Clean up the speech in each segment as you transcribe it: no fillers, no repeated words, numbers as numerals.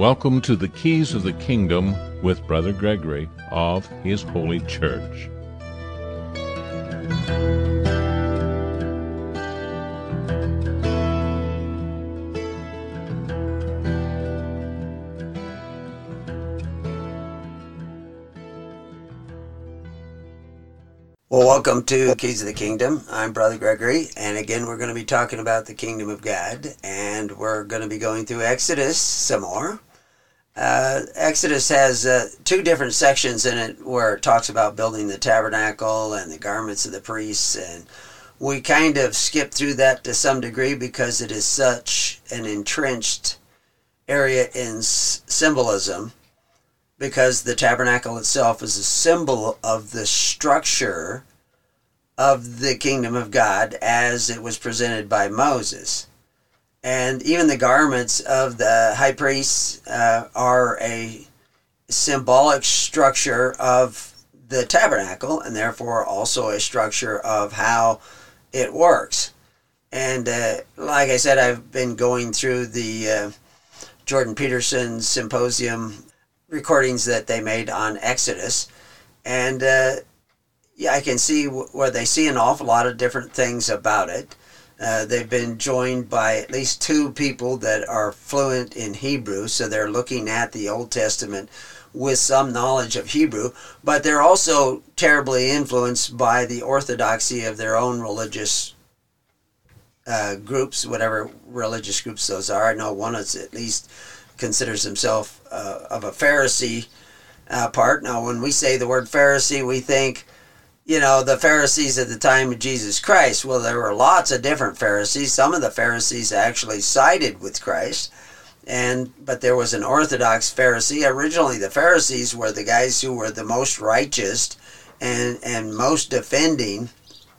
Welcome to the Keys of the Kingdom with Brother Gregory of His Holy Church. Well, welcome to Keys of the Kingdom. I'm Brother Gregory, and again, we're going to be talking about the Kingdom of God, and we're going to be going through Exodus some more. Exodus has two different sections in it where it talks about building the tabernacle and the garments of the priests, and we kind of skip through that to some degree because it is such an entrenched area in symbolism, because the tabernacle itself is a symbol of the structure of the kingdom of God as it was presented by Moses. And even the garments of the high priests are a symbolic structure of the tabernacle, and therefore also a structure of how it works. And like I said, I've been going through the Jordan Peterson Symposium recordings that they made on Exodus, and I can see where they see an awful lot of different things about it. They've been joined by at least two people that are fluent in Hebrew, so they're looking at the Old Testament with some knowledge of Hebrew, but they're also terribly influenced by the orthodoxy of their own religious groups, whatever religious groups those are. I know one is at least considers himself of a Pharisee part. Now, when we say the word Pharisee, we think, the Pharisees at the time of Jesus Christ. Well, there were lots of different Pharisees. Some of the Pharisees actually sided with Christ, but there was an Orthodox Pharisee. Originally, the Pharisees were the guys who were the most righteous and most defending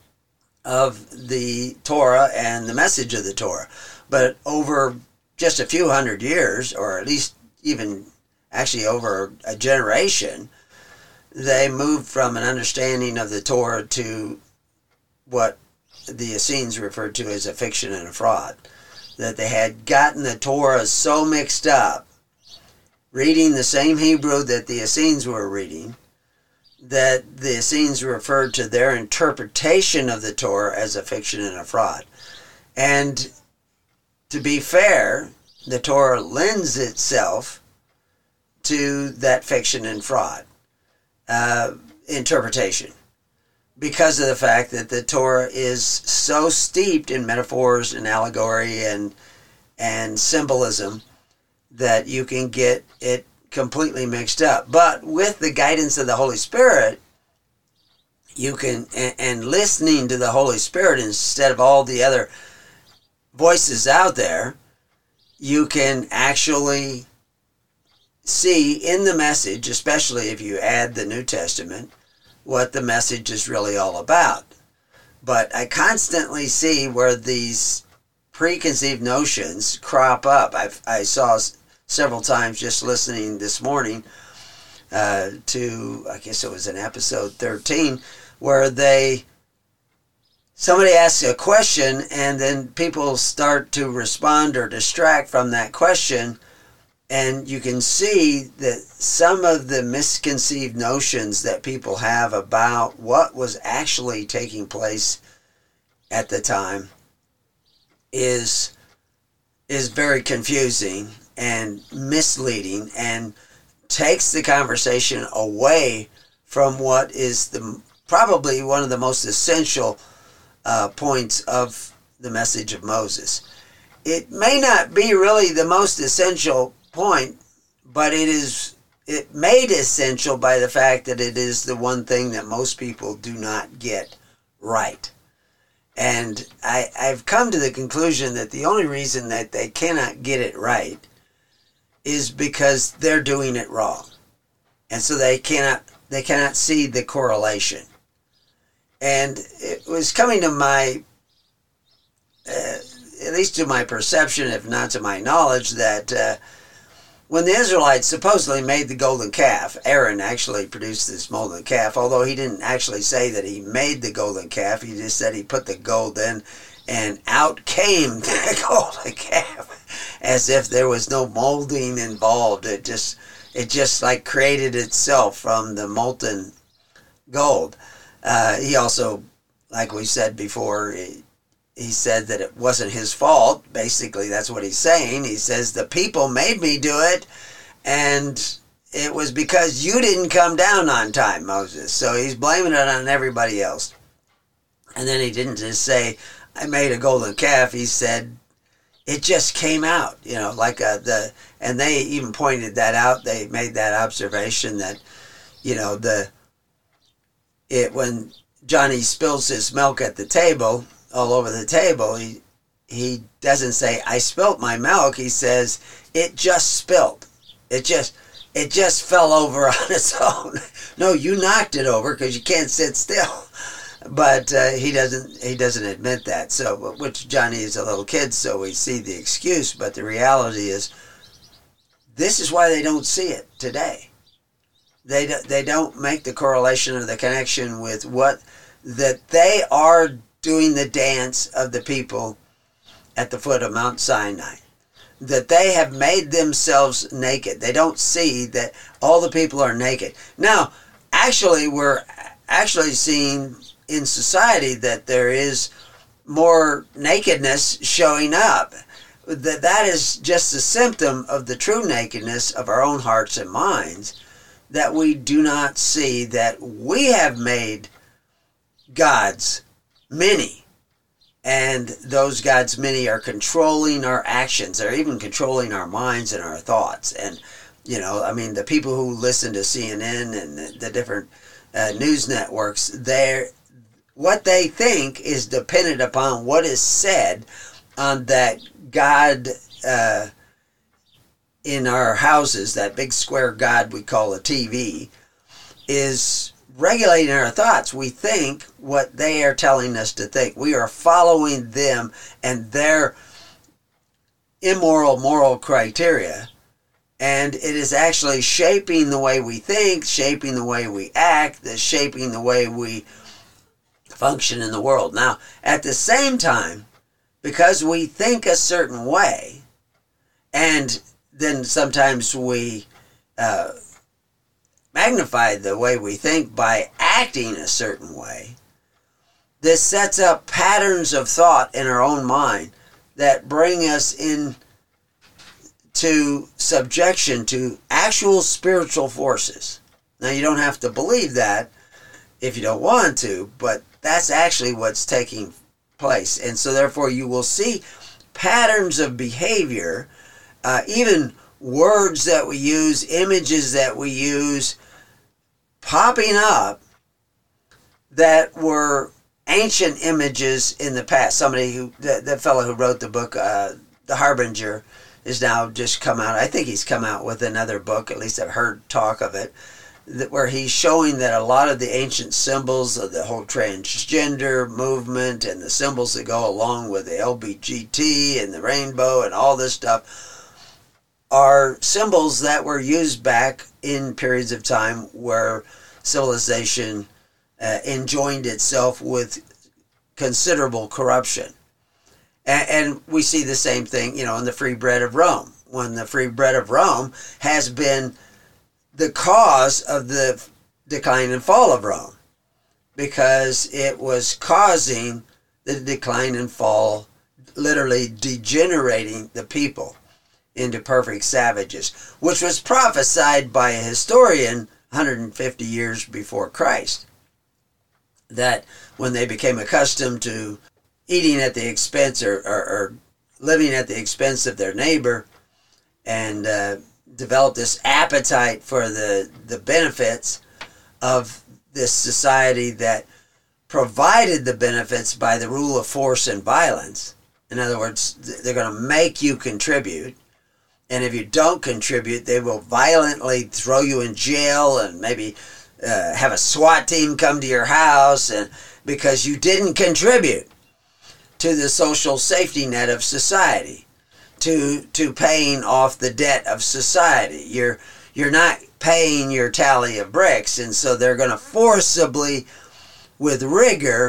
of the Torah and the message of the Torah. But over just a few hundred years, or at least even actually over a generation, they moved from an understanding of the Torah to what the Essenes referred to as a fiction and a fraud. That they had gotten the Torah so mixed up, reading the same Hebrew that the Essenes were reading, that the Essenes referred to their interpretation of the Torah as a fiction and a fraud. And to be fair, the Torah lends itself to that fiction and fraud interpretation, because of the fact that the Torah is so steeped in metaphors and allegory and symbolism that you can get it completely mixed up. But with the guidance of the Holy Spirit, you can, and listening to the Holy Spirit instead of all the other voices out there, you can actually see in the message, especially if you add the New Testament, what the message is really all about. But I constantly see where these preconceived notions crop up. I saw several times just listening this morning to, I guess it was in episode 13, where somebody asks a question and then people start to respond or distract from that question. And you can see that some of the misconceived notions that people have about what was actually taking place at the time is very confusing and misleading, and takes the conversation away from what is probably one of the most essential points of the message of Moses. It may not be really the most essential point, but it made essential by the fact that it is the one thing that most people do not get right. And I've come to the conclusion that the only reason that they cannot get it right is because they're doing it wrong. And so they cannot see the correlation. And it was coming to my, at least to my perception, if not to my knowledge, that when the Israelites supposedly made the golden calf, Aaron actually produced this golden calf, although he didn't actually say that he made the golden calf. He just said he put the gold in and out came the golden calf, as if there was no molding involved. It just like created itself from the molten gold. He also, like we said before, he said that it wasn't his fault. Basically, that's what he's saying. He says, the people made me do it, and it was because you didn't come down on time, Moses. So he's blaming it on everybody else. And then he didn't just say, I made a golden calf. He said, it just came out, and they even pointed that out. They made that observation that, when Johnny spills his milk at the table, all over the table, he doesn't say, I spilt my milk. He says, it just spilled. It just fell over on its own. No, you knocked it over because you can't sit still. But he doesn't admit that. So, which Johnny is a little kid, so we see the excuse. But the reality is, this is why they don't see it today. They don't make the correlation or the connection with that they are doing the dance of the people at the foot of Mount Sinai. That they have made themselves naked. They don't see that all the people are naked. Now, we're actually seeing in society that there is more nakedness showing up. That is just a symptom of the true nakedness of our own hearts and minds, that we do not see that we have made gods many. And those gods many are controlling our actions. They're even controlling our minds and our thoughts. And, the people who listen to CNN and the different news networks, what they think is dependent upon what is said on that God in our houses, that big square God we call a TV, is regulating our thoughts. We think what they are telling us to think. We are following them and their immoral moral criteria, and it is actually shaping the way we think, shaping the way we act, shaping the way we function in the world. Now, at the same time, because we think a certain way, and then sometimes we magnify the way we think by acting a certain way, this sets up patterns of thought in our own mind that bring us into subjection to actual spiritual forces. Now, you don't have to believe that if you don't want to, but that's actually what's taking place. And so therefore you will see patterns of behavior, even words that we use, images that we use, popping up that were ancient images in the past. The fellow who wrote the book, The Harbinger, is now just come out. I think he's come out with another book, at least I've heard talk of it, where he's showing that a lot of the ancient symbols of the whole transgender movement and the symbols that go along with the LBGT and the rainbow and all this stuff are symbols that were used back in periods of time where civilization enjoined itself with considerable corruption. And we see the same thing, in the Free Bread of Rome, when the Free Bread of Rome has been the cause of the decline and fall of Rome, because it was causing the decline and fall, literally degenerating the people into perfect savages, which was prophesied by a historian 150 years before Christ, that when they became accustomed to eating at the expense or living at the expense of their neighbor, and developed this appetite for the benefits of this society that provided the benefits by the rule of force and violence. In other words, they're going to make you contribute, and if you don't contribute, they will violently throw you in jail and maybe have a SWAT team come to your house, and because you didn't contribute to the social safety net of society, to paying off the debt of society. You're not paying your tally of bricks, and so they're going to forcibly, with rigor,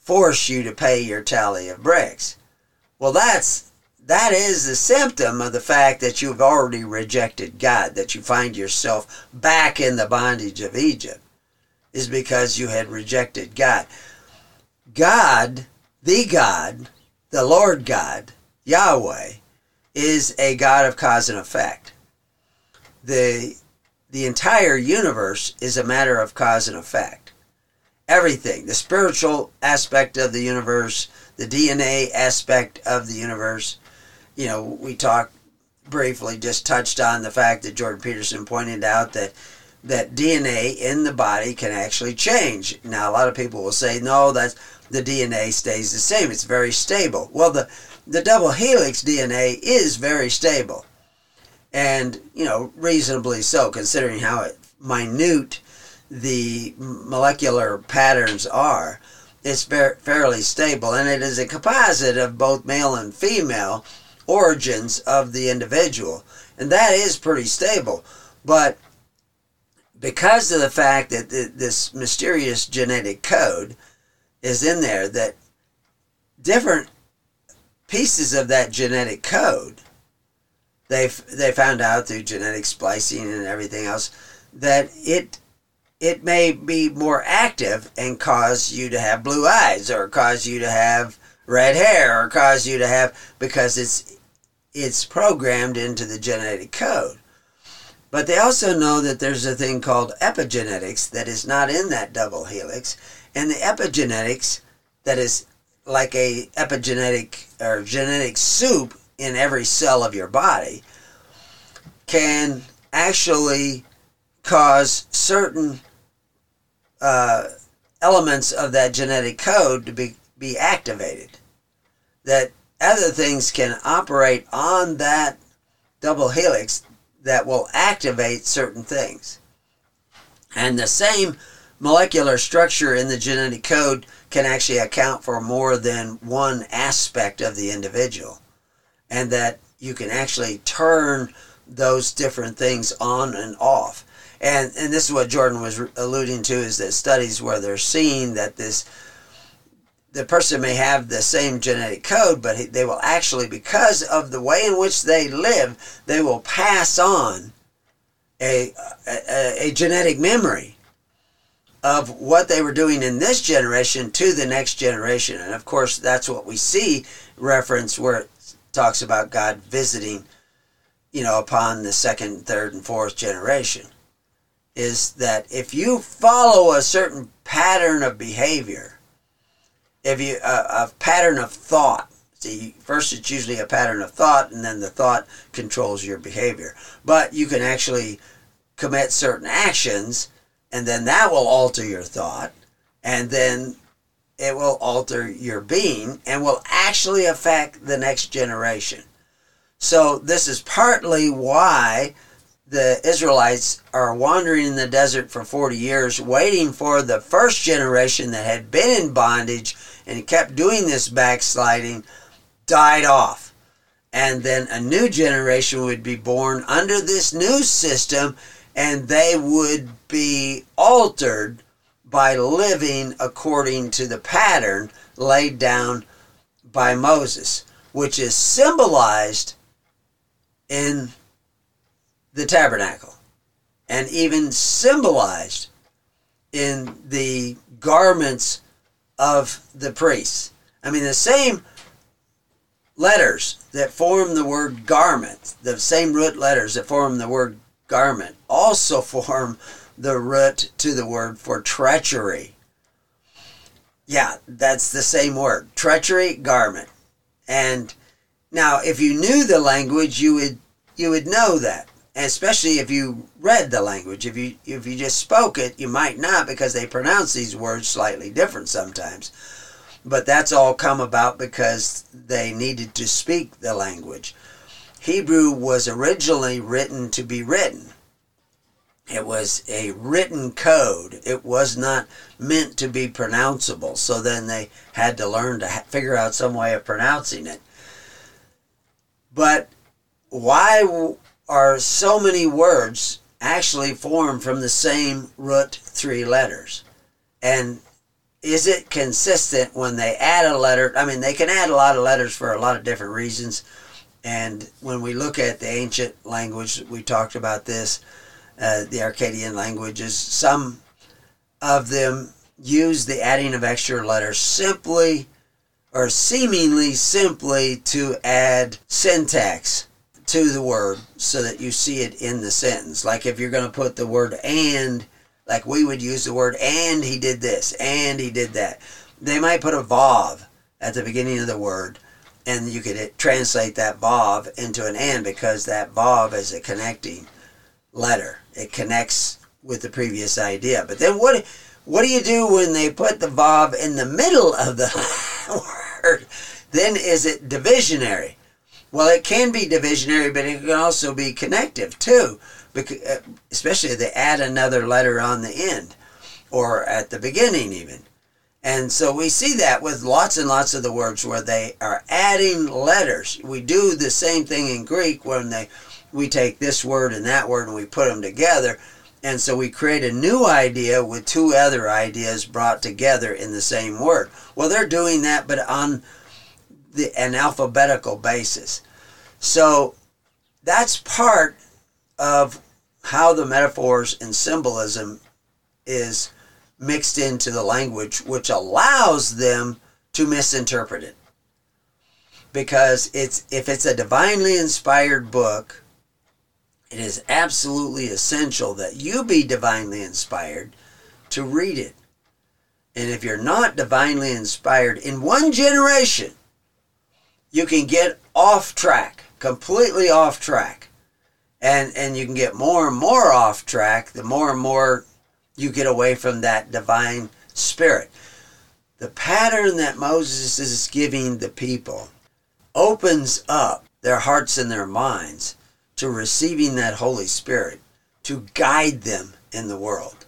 force you to pay your tally of bricks. Well, that is the symptom of the fact that you've already rejected God, that you find yourself back in the bondage of Egypt, is because you had rejected God. God, the Lord God, Yahweh, is a God of cause and effect. The entire universe is a matter of cause and effect. Everything, the spiritual aspect of the universe, the DNA aspect of the universe. You know, we talked briefly, just touched on the fact that Jordan Peterson pointed out that DNA in the body can actually change. Now, a lot of people will say, no, that the DNA stays the same. It's very stable. Well, the double helix DNA is very stable. And, you know, reasonably so, considering how minute the molecular patterns are. It's fairly stable, and it is a composite of both male and female origins of the individual, and that is pretty stable. But because of the fact that this mysterious genetic code is in there, that different pieces of that genetic code, they found out through genetic splicing and everything else, that it may be more active and cause you to have blue eyes, or cause you to have red hair, or cause you to have, because it's programmed into the genetic code. But they also know that there's a thing called epigenetics that is not in that double helix, and the epigenetics that is like a epigenetic or genetic soup in every cell of your body can actually cause certain elements of that genetic code to be activated. That other things can operate on that double helix that will activate certain things. And the same molecular structure in the genetic code can actually account for more than one aspect of the individual. And that you can actually turn those different things on and off. And this is what Jordan was alluding to, is that studies where they're seeing that the person may have the same genetic code, but they will actually, because of the way in which they live, they will pass on a genetic memory of what they were doing in this generation to the next generation. And of course, that's what we see reference where it talks about God visiting, upon the second, third, and fourth generation. Is that if you follow a certain pattern of behavior, if you a pattern of thought, see, first it's usually a pattern of thought, and then the thought controls your behavior. But you can actually commit certain actions, and then that will alter your thought, and then it will alter your being, and will actually affect the next generation. So this is partly why the Israelites are wandering in the desert for 40 years, waiting for the first generation that had been in bondage and kept doing this backsliding, died off. And then a new generation would be born under this new system, and they would be altered by living according to the pattern laid down by Moses, which is symbolized in the tabernacle, and even symbolized in the garments of the priests. I mean, the same letters that form the word garment, the same root letters that form the word garment, also form the root to the word for treachery. Yeah, that's the same word, treachery, garment. And now, if you knew the language, you would know that. Especially if you read the language. If you just spoke it, you might not, because they pronounce these words slightly different sometimes. But that's all come about because they needed to speak the language. Hebrew was originally written to be written. It was a written code. It was not meant to be pronounceable. So then they had to learn to figure out some way of pronouncing it. But why are so many words actually formed from the same root three letters? And is it consistent when they add a letter? I mean, they can add a lot of letters for a lot of different reasons. And when we look at the ancient language, we talked about this, the Akkadian languages, some of them use the adding of extra letters simply or seemingly simply to add syntax to the word so that you see it in the sentence. Like if you're going to put the word and, like we would use the word and he did this, and he did that. They might put a vav at the beginning of the word, and you could translate that vav into an and because that vav is a connecting letter. It connects with the previous idea. But then what do you do when they put the vav in the middle of the word? Then is it divisionary? Well, it can be divisionary, but it can also be connective too, because, especially if they add another letter on the end or at the beginning even. And so we see that with lots and lots of the words where they are adding letters. We do the same thing in Greek when we take this word and that word and we put them together. And so we create a new idea with two other ideas brought together in the same word. Well, they're doing that, but on an alphabetical basis. So that's part of how the metaphors and symbolism is mixed into the language, which allows them to misinterpret it. Because if it's a divinely inspired book, it is absolutely essential that you be divinely inspired to read it. And if you're not divinely inspired, in one generation, you can get off track, completely off track. And you can get more and more off track the more and more you get away from that divine spirit. The pattern that Moses is giving the people opens up their hearts and their minds to receiving that Holy Spirit to guide them in the world.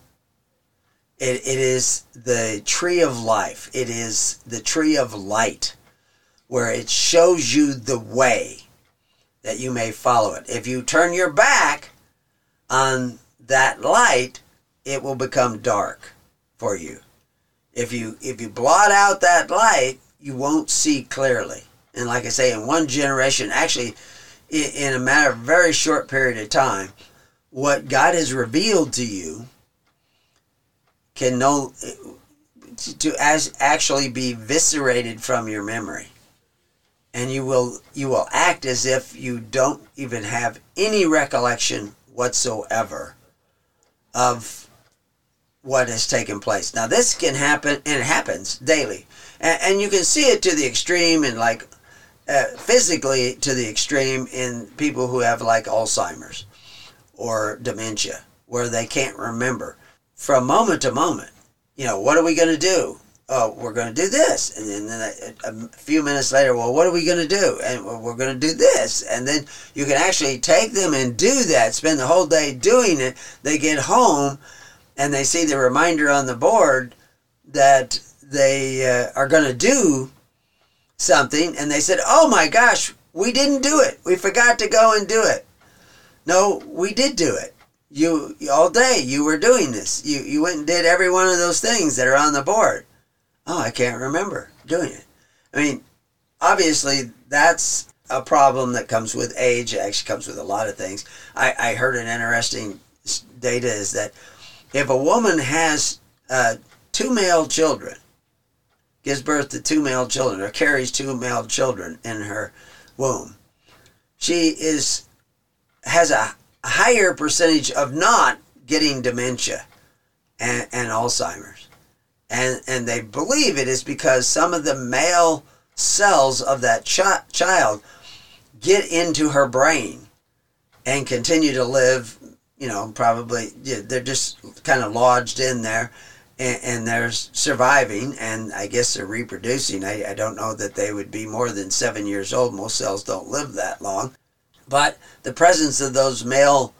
It is the tree of life. It is the tree of light, where it shows you the way that you may follow it. If you turn your back on that light, it will become dark for you. If you blot out that light, you won't see clearly. And like I say, in one generation, actually, in a matter of a very short period of time, what God has revealed to you can actually be eviscerated from your memory. And you will act as if you don't even have any recollection whatsoever of what has taken place. Now this can happen, and it happens daily. And you can see it to the extreme, and like physically to the extreme in people who have like Alzheimer's or dementia, where they can't remember from moment to moment. You know, what are we going to do? Oh, we're going to do this. And then a few minutes later, well, what are we going to do? And we're going to do this. And then you can actually take them and do that, spend the whole day doing it. They get home and they see the reminder on the board that they are going to do something. And they said, oh my gosh, we didn't do it. We forgot to go and do it. No, we did do it. You all day you were doing this. You went and did every one of those things that are on the board. Oh, I can't remember doing it. I mean, obviously that's a problem that comes with age. It actually comes with a lot of things. I heard an interesting data is that if a woman has 2 male children, gives birth to 2 male children, or carries 2 male children in her womb, she has a higher percentage of not getting dementia and Alzheimer's. And they believe it is because some of the male cells of that child get into her brain and continue to live, you know, probably, they're just kind of lodged in there and they're surviving, and I guess they're reproducing. I don't know that they would be more than 7 years old. Most cells don't live that long. But the presence of those male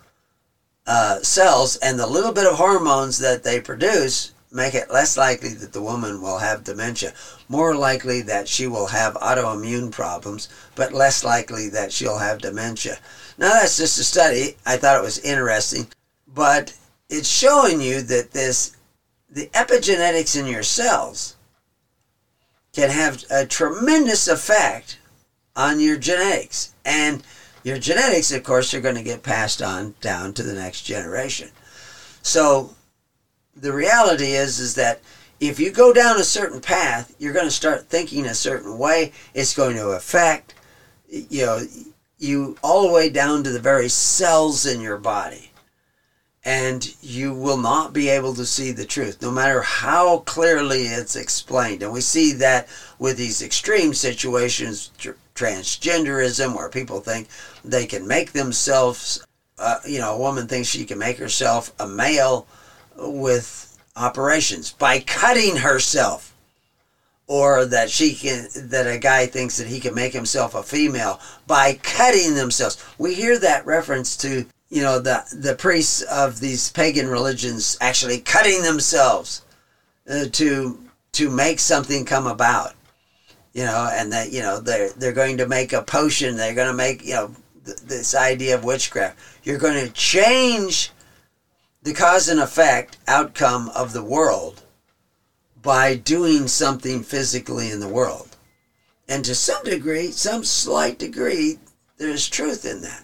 cells and the little bit of hormones that they produce make it less likely that the woman will have dementia. More likely that she will have autoimmune problems, but less likely that she'll have dementia. Now that's just a study. I thought it was interesting, but it's showing you that this the epigenetics in your cells can have a tremendous effect on your genetics. And your genetics, of course, are going to get passed on down to the next generation. So the reality is that if you go down a certain path, you're going to start thinking a certain way. It's going to affect, you all the way down to the very cells in your body. And you will not be able to see the truth, no matter how clearly it's explained. And we see that with these extreme situations, transgenderism, where people think they can make themselves, a woman thinks she can make herself a male with operations by cutting herself. Or that a guy thinks that he can make himself a female by cutting themselves. We hear that reference to the priests of these pagan religions actually cutting themselves to make something come about, and that they're going to make a potion. They're going to make this idea of witchcraft. You're going to change the cause and effect outcome of the world by doing something physically in the world, and to some slight degree, there's truth in that.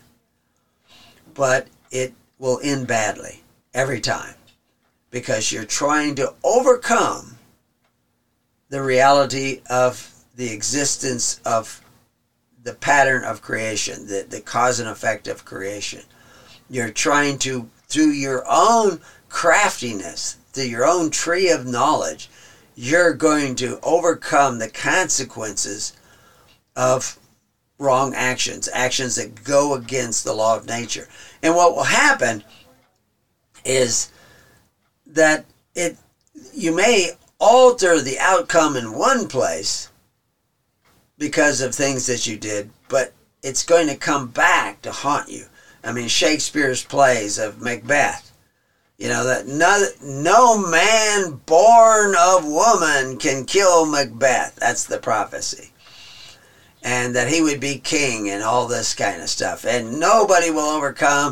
But it will end badly every time, because you're trying to overcome the reality of the existence of the pattern of creation, the cause and effect of creation. You're trying to, through your own craftiness, through your own tree of knowledge, you're going to overcome the consequences of wrong actions that go against the law of nature. And what will happen is that you may alter the outcome in one place because of things that you did, but it's going to come back to haunt you. I mean, Shakespeare's plays of Macbeth, that no man born of woman can kill Macbeth. That's the prophecy. And that he would be king and all this kind of stuff. And nobody will overcome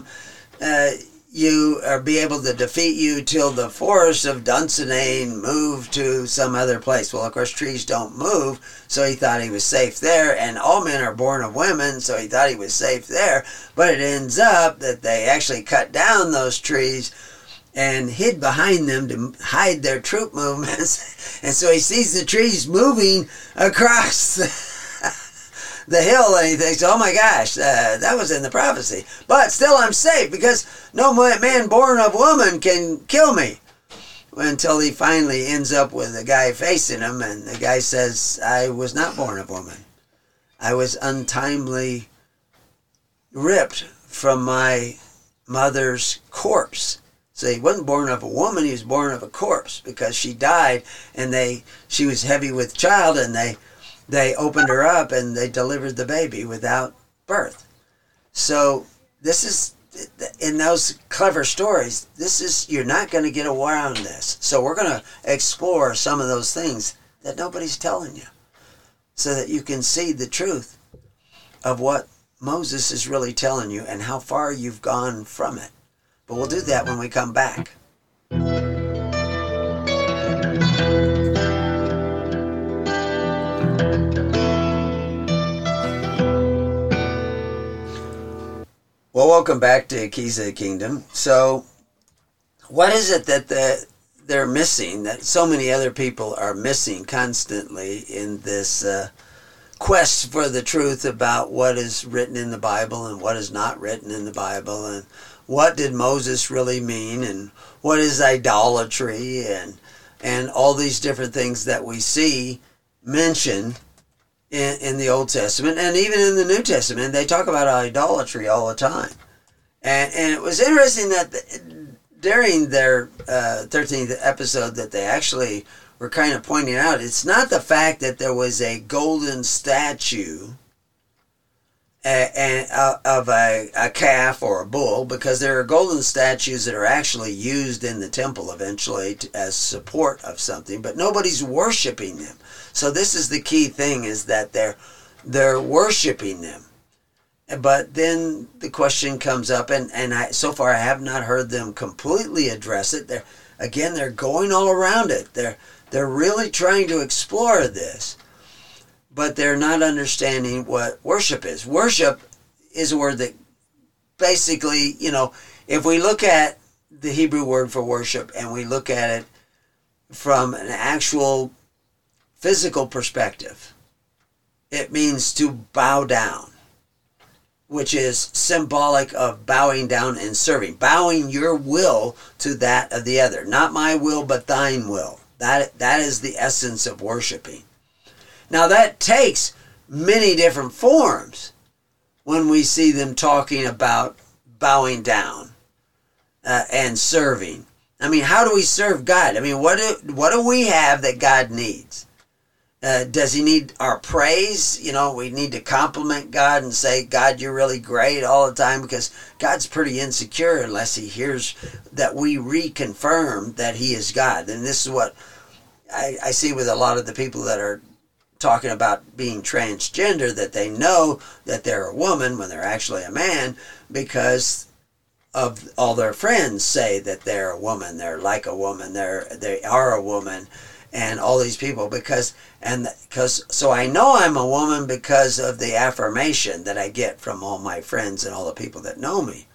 you or be able to defeat you till the forest of Dunsinane move to some other place. Well, of course, trees don't move, so he thought he was safe there. And all men are born of women, so he thought he was safe there. But it ends up that they actually cut down those trees and hid behind them to hide their troop movements. And so he sees the trees moving across the hill, and he thinks, oh my gosh, that was in the prophecy. But still I'm safe, because no man born of woman can kill me. Until he finally ends up with a guy facing him, and the guy says, I was not born of woman. I was untimely ripped from my mother's corpse. So he wasn't born of a woman, he was born of a corpse, because she died, and she was heavy with child, and they opened her up and they delivered the baby without birth. So this is, in those clever stories, you're not going to get around this. So we're going to explore some of those things that nobody's telling you, so that you can see the truth of what Moses is really telling you and how far you've gone from it. But we'll do that when we come back. Well, welcome back to Keys of the Kingdom. So, what is it that they're missing, that so many other people are missing constantly in this quest for the truth about what is written in the Bible and what is not written in the Bible, and what did Moses really mean, and what is idolatry, and all these different things that we see mentioned in the Old Testament, and even in the New Testament. They talk about idolatry all the time. And it was interesting that during their 13th episode that they actually were kind of pointing out, it's not the fact that there was a golden statue of a calf or a bull, because there are golden statues that are actually used in the temple eventually as support of something, but nobody's worshiping them. So this is the key thing, is that they're worshiping them. But then the question comes up, and so far I have not heard them completely address it. Again, they're going all around it. They're really trying to explore this, but they're not understanding what worship is. Worship is a word that basically, if we look at the Hebrew word for worship and we look at it from an actual physical perspective, it means to bow down, which is symbolic of bowing down and serving, bowing your will to that of the other. Not my will, but thine will. That is the essence of worshiping. Now that takes many different forms when we see them talking about bowing down and serving. I mean, how do we serve God? I mean, what do we have that God needs? Does he need our praise? We need to compliment God and say, God, you're really great all the time, because God's pretty insecure unless he hears that we reconfirm that he is God. And this is what I see with a lot of the people that are talking about being transgender, that they know that they're a woman when they're actually a man because of all their friends say that they're a woman, they're like a woman, they are a woman, and all these people so I know I'm a woman because of the affirmation that I get from all my friends and all the people that know me.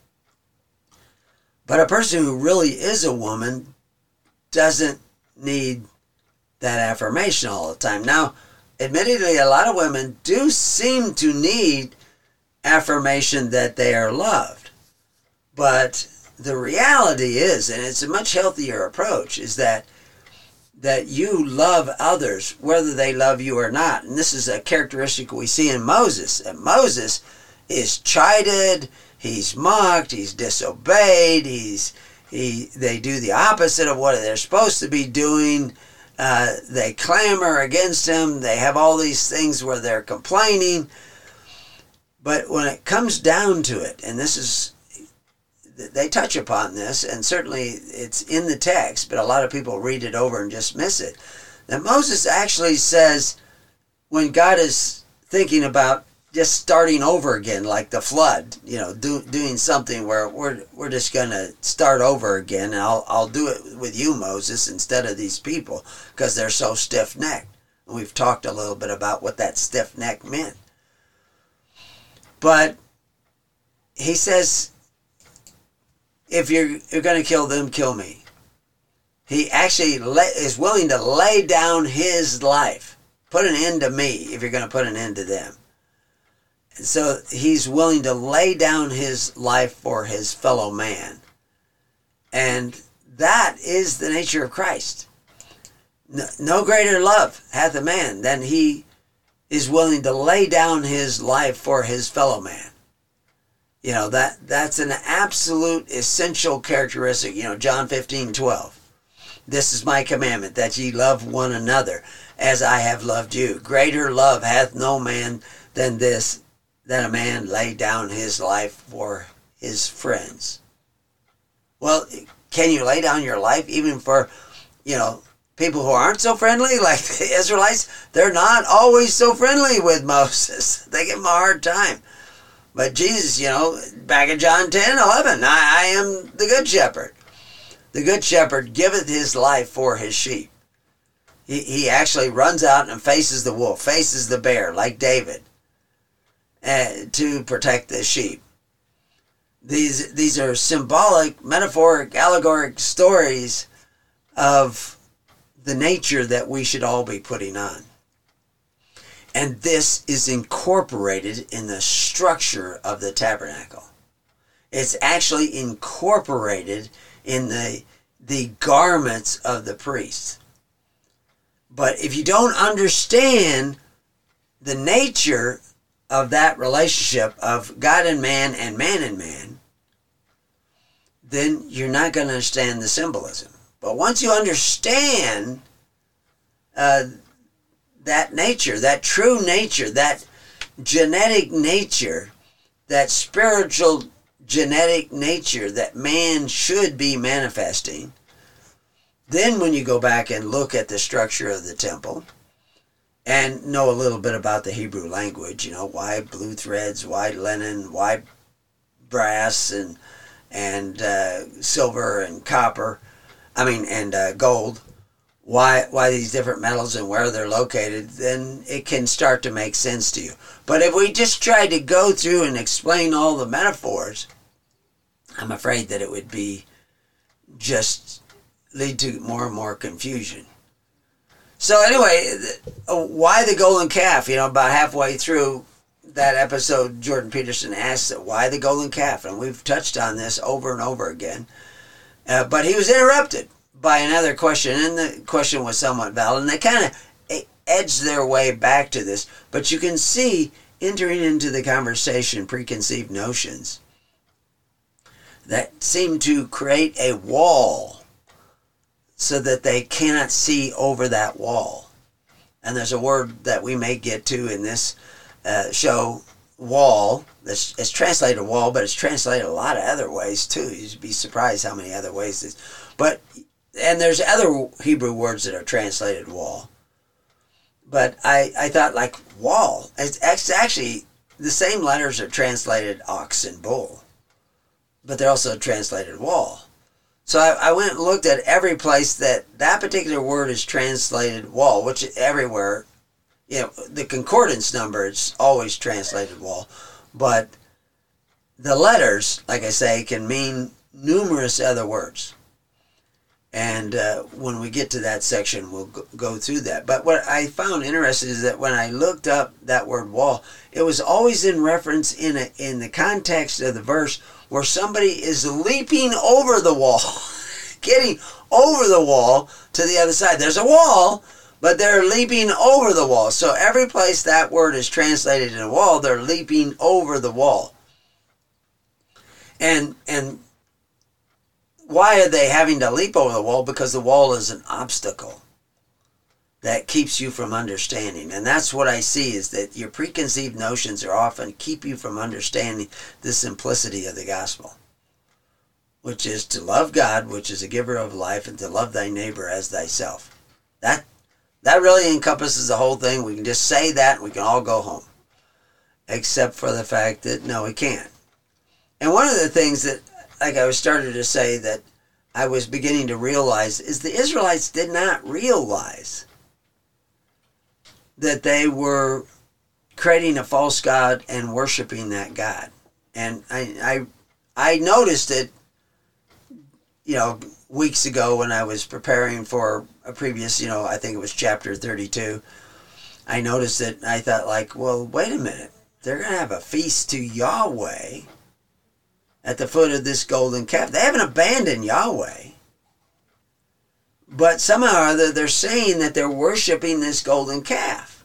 But a person who really is a woman doesn't need that affirmation all the time. Now, admittedly, a lot of women do seem to need affirmation that they are loved. But the reality is, and it's a much healthier approach, is that you love others whether they love you or not. And this is a characteristic we see in Moses. And Moses is chided, he's mocked, he's disobeyed, they do the opposite of what they're supposed to be doing. They clamor against him. They have all these things where they're complaining. But when it comes down to it, and they touch upon this, and certainly it's in the text, but a lot of people read it over and just miss it, that Moses actually says, when God is thinking about just starting over again, like the flood, doing something where we're just going to start over again, and I'll do it with you, Moses, instead of these people, because they're so stiff-necked. And we've talked a little bit about what that stiff-neck meant. But he says, if you're going to kill them, kill me. He actually is willing to lay down his life, put an end to me if you're going to put an end to them. And so he's willing to lay down his life for his fellow man. And that is the nature of Christ. No greater love hath a man than he is willing to lay down his life for his fellow man. That's an absolute essential characteristic. John 15:12. This is my commandment, that ye love one another as I have loved you. Greater love hath no man than this, that a man lay down his life for his friends. Well, can you lay down your life even for, people who aren't so friendly, like the Israelites? They're not always so friendly with Moses. They give him a hard time. But Jesus, back in John 10:11, I am the good shepherd. The good shepherd giveth his life for his sheep. He actually runs out and faces the wolf, faces the bear, like David, to protect the sheep. These are symbolic, metaphoric, allegoric stories of the nature that we should all be putting on. And this is incorporated in the structure of the tabernacle. It's actually incorporated in the garments of the priests. But if you don't understand the nature of that relationship of God and man and man, then you're not going to understand the symbolism. But once you understand that nature, that true nature, that genetic nature, that spiritual genetic nature that man should be manifesting, then when you go back and look at the structure of the temple and know a little bit about the Hebrew language, why blue threads, why linen, why brass and silver and copper, gold, why these different metals and where they're located, then it can start to make sense to you. But if we just tried to go through and explain all the metaphors, I'm afraid that it would be just lead to more and more confusion. So anyway, why the golden calf? About halfway through that episode, Jordan Peterson asked, why the golden calf? And we've touched on this over and over again. But he was interrupted by another question, and the question was somewhat valid, and they kind of edged their way back to this. But you can see, entering into the conversation, preconceived notions that seem to create a wall so that they cannot see over that wall. And there's a word that we may get to in this show, wall. It's translated wall, but it's translated a lot of other ways too. You'd be surprised how many other ways. And there's other Hebrew words that are translated wall. But I thought, like, wall. It's actually, the same letters are translated ox and bull, but they're also translated wall. So I went and looked at every place that particular word is translated wall, which everywhere, the concordance number is always translated wall. But the letters, like I say, can mean numerous other words. And when we get to that section, we'll go through that. But what I found interesting is that when I looked up that word wall, it was always in reference in the context of the verse where somebody is leaping over the wall, getting over the wall to the other side. There's a wall, but they're leaping over the wall. So every place that word is translated in a wall, they're leaping over the wall. And why are they having to leap over the wall? Because the wall is an obstacle that keeps you from understanding. And that's what I see, is that your preconceived notions are often keep you from understanding the simplicity of the gospel, which is to love God, which is a giver of life, and to love thy neighbor as thyself. That really encompasses the whole thing. We can just say that and we can all go home. Except for the fact that, no, we can't. And one of the things that, like I was starting to say, that I was beginning to realize is the Israelites did not realize that they were creating a false god and worshiping that god. And I noticed it, weeks ago when I was preparing for a previous, I think it was chapter 32. I noticed it, and I thought, like, well, wait a minute. They're going to have a feast to Yahweh at the foot of this golden calf. They haven't abandoned Yahweh. But somehow or other, they're saying that they're worshiping this golden calf.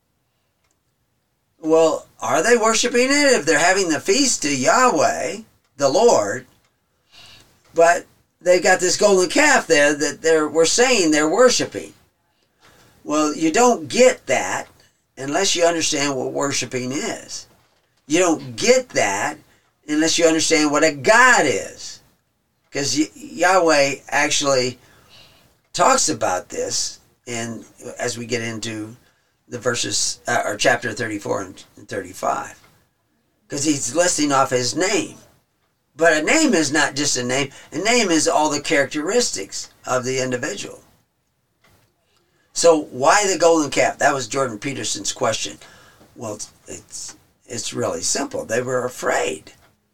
Well, are they worshiping it if they're having the feast to Yahweh, the Lord, but they got this golden calf there that we're saying they're worshiping? Well, you don't get that unless you understand what worshiping is. You don't get that unless you understand what a God is. Because Yahweh actually talks about this as we get into the verses, or chapter 34 and 35. Because he's listing off his name. But a name is not just a name. A name is all the characteristics of the individual. So why the golden calf? That was Jordan Peterson's question. Well, it's really simple. They were afraid.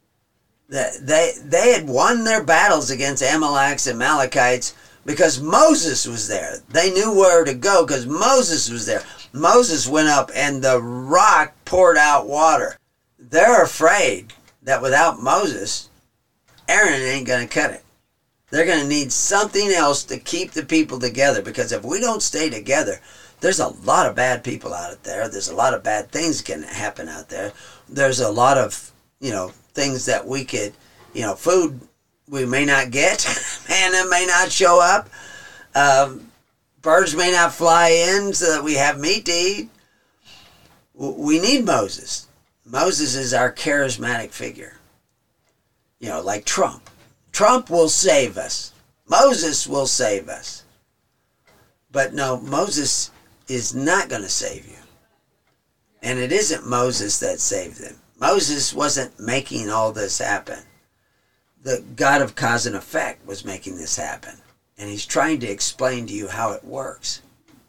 They had won their battles against Amalekites and Amalekites because Moses was there. They knew where to go because Moses was there. Moses went up and the rock poured out water. They're afraid that without Moses, Aaron ain't going to cut it. They're going to need something else to keep the people together, because if we don't stay together, there's a lot of bad people out there. There's a lot of bad things can happen out there. There's a lot of, things that we could, food we may not get. Manna may not show up. Birds may not fly in so that we have meat to eat. We need Moses. Moses is our charismatic figure. Like Trump. Trump will save us. Moses will save us. But no, Moses is not going to save you. And it isn't Moses that saved them. Moses wasn't making all this happen. The God of cause and effect was making this happen. And he's trying to explain to you how it works.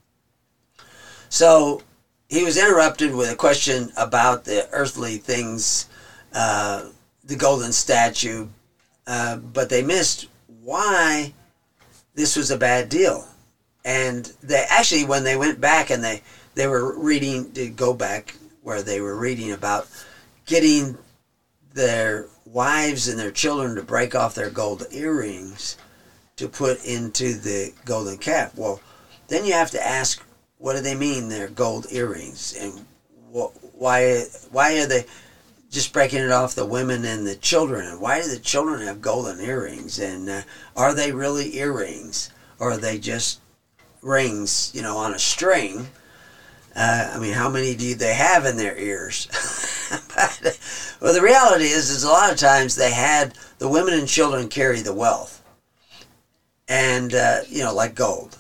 So he was interrupted with a question about the earthly things, the golden statue, but they missed why this was a bad deal. And they actually, when they went back and they were reading, to go back where they were reading about getting their wives and their children to break off their gold earrings to put into the golden calf. Well, then you have to ask, what do they mean, their gold earrings? And why are they just breaking it off the women and the children? And why do the children have golden earrings? And are they really earrings? Or are they just rings, on a string? How many do they have in their ears? Well, the reality is a lot of times the women and children carry the wealth. And, like gold.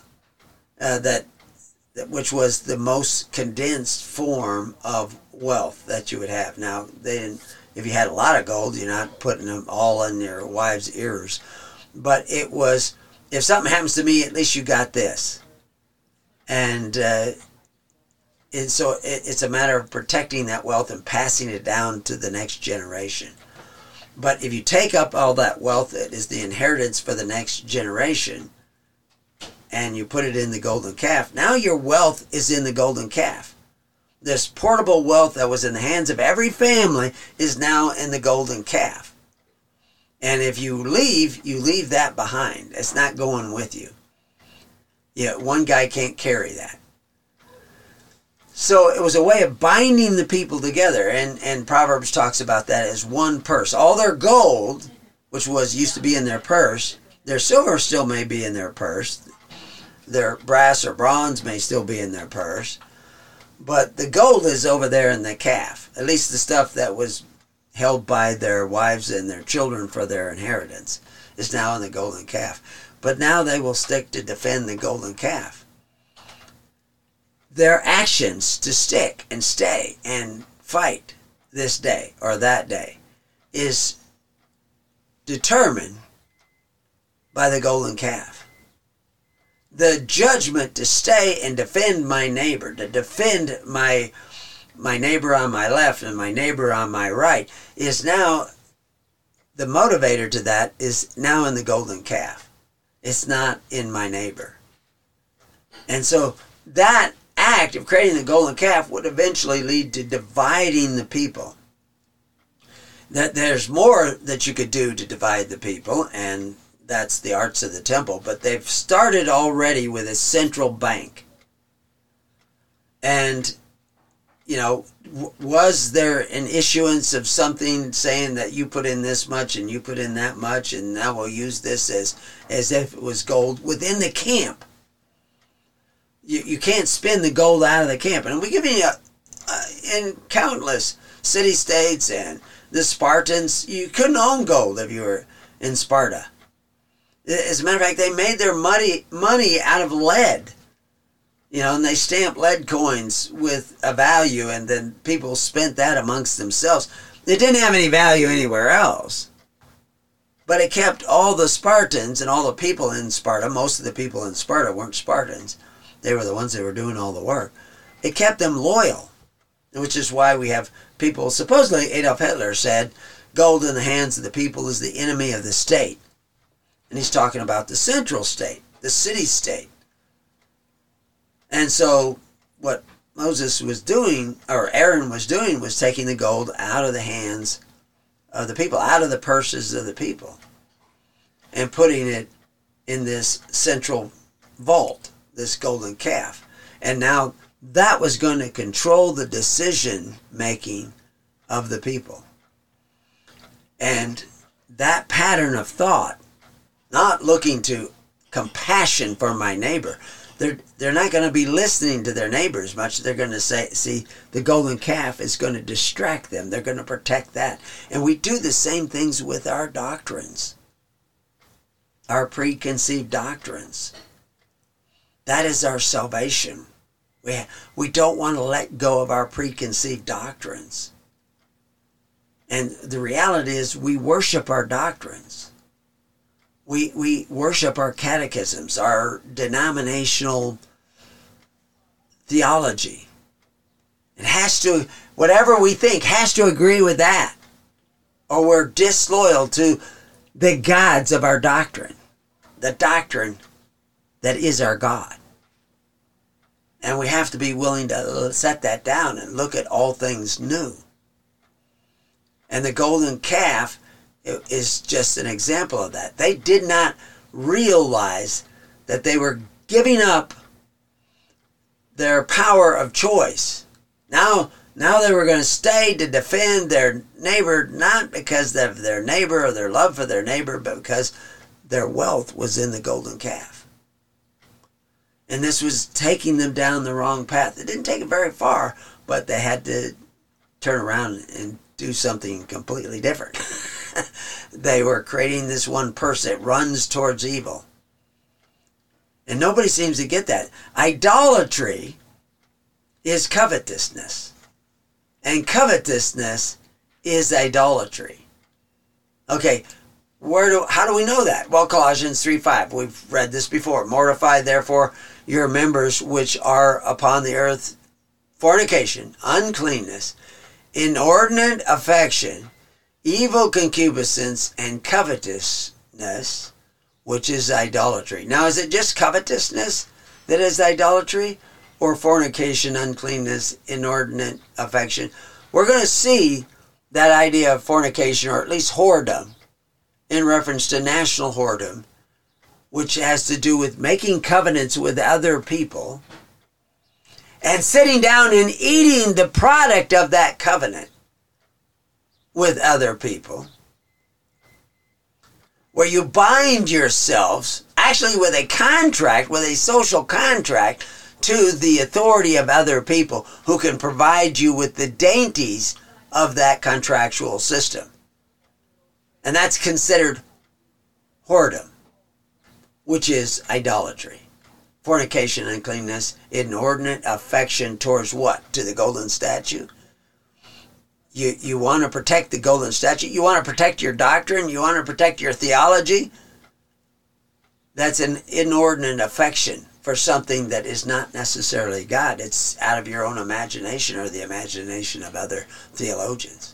Which was the most condensed form of wealth that you would have. Now, if you had a lot of gold, you're not putting them all in your wife's ears. But it was, if something happens to me, at least you got this. And so it's a matter of protecting that wealth and passing it down to the next generation. But if you take up all that wealth that is the inheritance for the next generation, and you put it in the golden calf, now your wealth is in the golden calf. This portable wealth that was in the hands of every family is now in the golden calf. And if you leave that behind. It's not going with you. One guy can't carry that. So it was a way of binding the people together. And Proverbs talks about that as one purse. All their gold, which used to be in their purse, their silver still may be in their purse. Their brass or bronze may still be in their purse. But the gold is over there in the calf. At least the stuff that was held by their wives and their children for their inheritance is now in the golden calf. But now they will stick to defend the golden calf. Their actions to stick and stay and fight this day or that day is determined by the golden calf. The judgment to stay and defend my neighbor, to defend my neighbor on my left and my neighbor on my right, is now, the motivator to that is now in the golden calf. It's not in my neighbor. And so that act of creating the golden calf would eventually lead to dividing the people. That there's more that you could do to divide the people, and that's the arts of the temple, but they've started already with a central bank. And, was there an issuance of something saying that you put in this much and you put in that much, and now we'll use this as if it was gold within the camp? You can't spin the gold out of the camp. And we give you in countless city-states and the Spartans, you couldn't own gold if you were in Sparta. As a matter of fact, they made their money out of lead. And they stamped lead coins with a value, and then people spent that amongst themselves. It didn't have any value anywhere else. But it kept all the Spartans and all the people in Sparta, most of the people in Sparta weren't Spartans. They were the ones that were doing all the work. It kept them loyal, which is why we have people, supposedly Adolf Hitler said, gold in the hands of the people is the enemy of the state. And he's talking about the central state, the city-state. And so what Moses was doing, or Aaron was doing, was taking the gold out of the hands of the people, out of the purses of the people, and putting it in this central vault, this golden calf. And now that was going to control the decision-making of the people. And that pattern of thought, not looking to compassion for my neighbor. They're not going to be listening to their neighbors much. They're going to see the golden calf is going to distract them. They're going to protect that. And we do the same things with our doctrines, our preconceived doctrines. That is our salvation. We don't want to let go of our preconceived doctrines. And the reality is we worship our doctrines. We worship our catechisms, our denominational theology. It has to, whatever we think, has to agree with that. Or we're disloyal to the gods of our doctrine. The doctrine that is our God. And we have to be willing to set that down and look at all things new. And the golden calf is just an example of that. They did not realize that they were giving up their power of choice. Now they were going to stay to defend their neighbor, not because of their neighbor or their love for their neighbor, but because their wealth was in the golden calf. And this was taking them down the wrong path. It didn't take it very far, but they had to turn around and do something completely different. They were creating this one person that runs towards evil. And nobody seems to get that. Idolatry is covetousness. And covetousness is idolatry. Okay, how do we know that? Well, Colossians 3:5, we've read this before. Mortify, therefore, your members which are upon the earth, fornication, uncleanness, inordinate affection, evil concupiscence, and covetousness, which is idolatry. Now, is it just covetousness that is idolatry? Or fornication, uncleanness, inordinate affection? We're going to see that idea of fornication, or at least whoredom, in reference to national whoredom, which has to do with making covenants with other people and sitting down and eating the product of that covenant with other people, where you bind yourselves actually with a contract, with a social contract, to the authority of other people who can provide you with the dainties of that contractual system. And that's considered whoredom, which is idolatry. Fornication, uncleanness, inordinate affection towards what? To the golden statue? You want to protect the golden statue? You want to protect your doctrine? You want to protect your theology? That's an inordinate affection for something that is not necessarily God. It's out of your own imagination or the imagination of other theologians.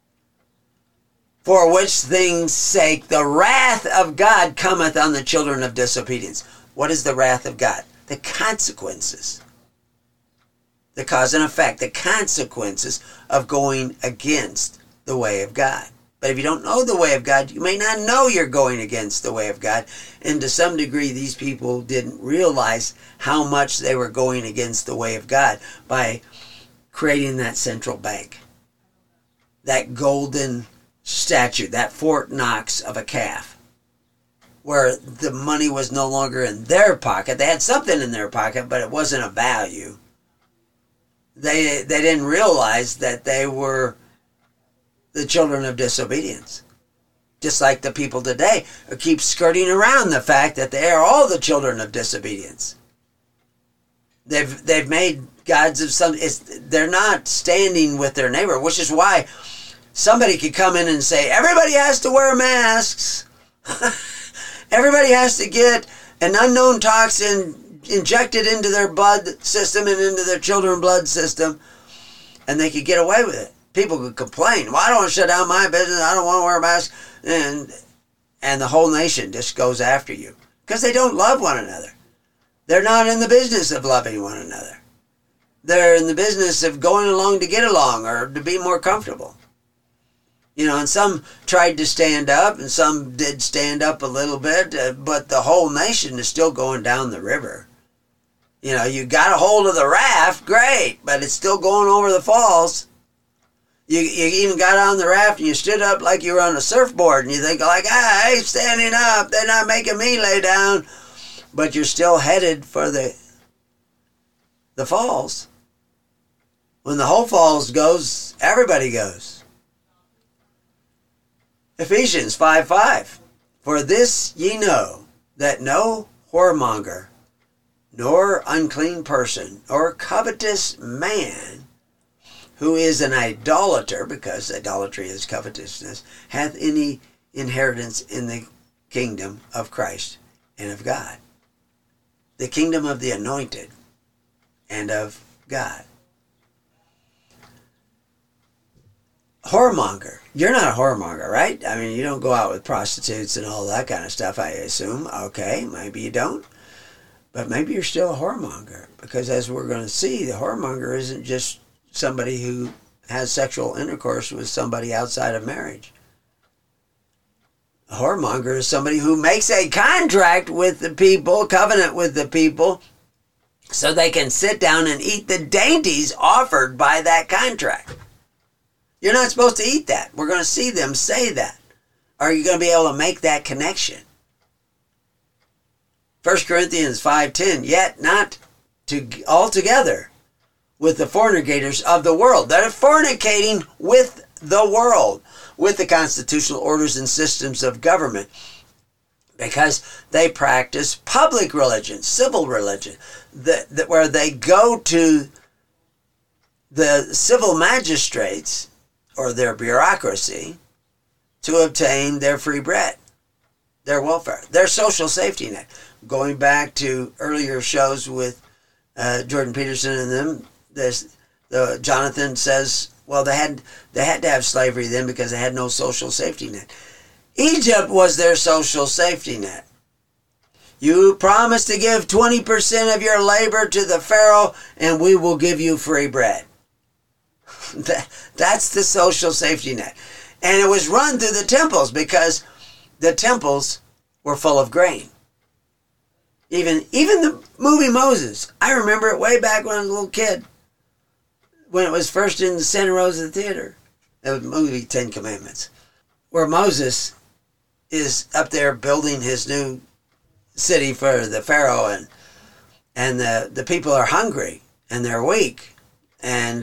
For which things' sake the wrath of God cometh on the children of disobedience. What is the wrath of God? The consequences. The cause and effect. The consequences of going against the way of God. But if you don't know the way of God, you may not know you're going against the way of God. And to some degree, these people didn't realize how much they were going against the way of God by creating that central bank. That golden statue, that Fort Knox of a calf, where the money was no longer in their pocket. They had something in their pocket, but it wasn't of value. They didn't realize that they were the children of disobedience. Just like the people today who keep skirting around the fact that they are all the children of disobedience. They've made gods of some. They're not standing with their neighbor, which is why somebody could come in and say, everybody has to wear masks. Everybody has to get an unknown toxin injected into their blood system and into their children's blood system, and they could get away with it. People could complain, well, I don't want to shut down my business, I don't want to wear a mask, and the whole nation just goes after you because they don't love one another. They're not in the business of loving one another. They're in the business of going along to get along or to be more comfortable. And some tried to stand up, and some did stand up a little bit, but the whole nation is still going down the river. You got a hold of the raft, great, but it's still going over the falls. You even got on the raft and you stood up like you were on a surfboard, and you think like, hey, standing up, they're not making me lay down, but you're still headed for the falls. When the whole falls goes, everybody goes. Ephesians 5:5. For this ye know, that no whoremonger, nor unclean person, nor covetous man, who is an idolater, because idolatry is covetousness, hath any inheritance in the kingdom of Christ and of God. The kingdom of the anointed and of God. Whoremonger. You're not a whoremonger, right? I mean, you don't go out with prostitutes and all that kind of stuff, I assume. Okay, maybe you don't. But maybe you're still a whoremonger. Because as we're going to see, the whoremonger isn't just somebody who has sexual intercourse with somebody outside of marriage. A whoremonger is somebody who makes a contract with the people, covenant with the people, so they can sit down and eat the dainties offered by that contract. You're not supposed to eat that. We're going to see them say that. Are you going to be able to make that connection? 1 Corinthians 5:10, yet not altogether with the fornicators of the world. That are fornicating with the world, with the constitutional orders and systems of government, because they practice public religion, civil religion, where they go to the civil magistrates or their bureaucracy to obtain their free bread, their welfare, their social safety net. Going back to earlier shows with Jordan Peterson and them, Jonathan says, well, they had to have slavery then because they had no social safety net. Egypt was their social safety net. You promise to give 20% of your labor to the Pharaoh and we will give you free bread. That's the social safety net. And it was run through the temples because the temples were full of grain. Even the movie Moses, I remember it way back when I was a little kid, when it was first in the Santa Rosa Theater. It was the movie 10 Commandments, where Moses is up there building his new city for the Pharaoh, and the people are hungry and they're weak, and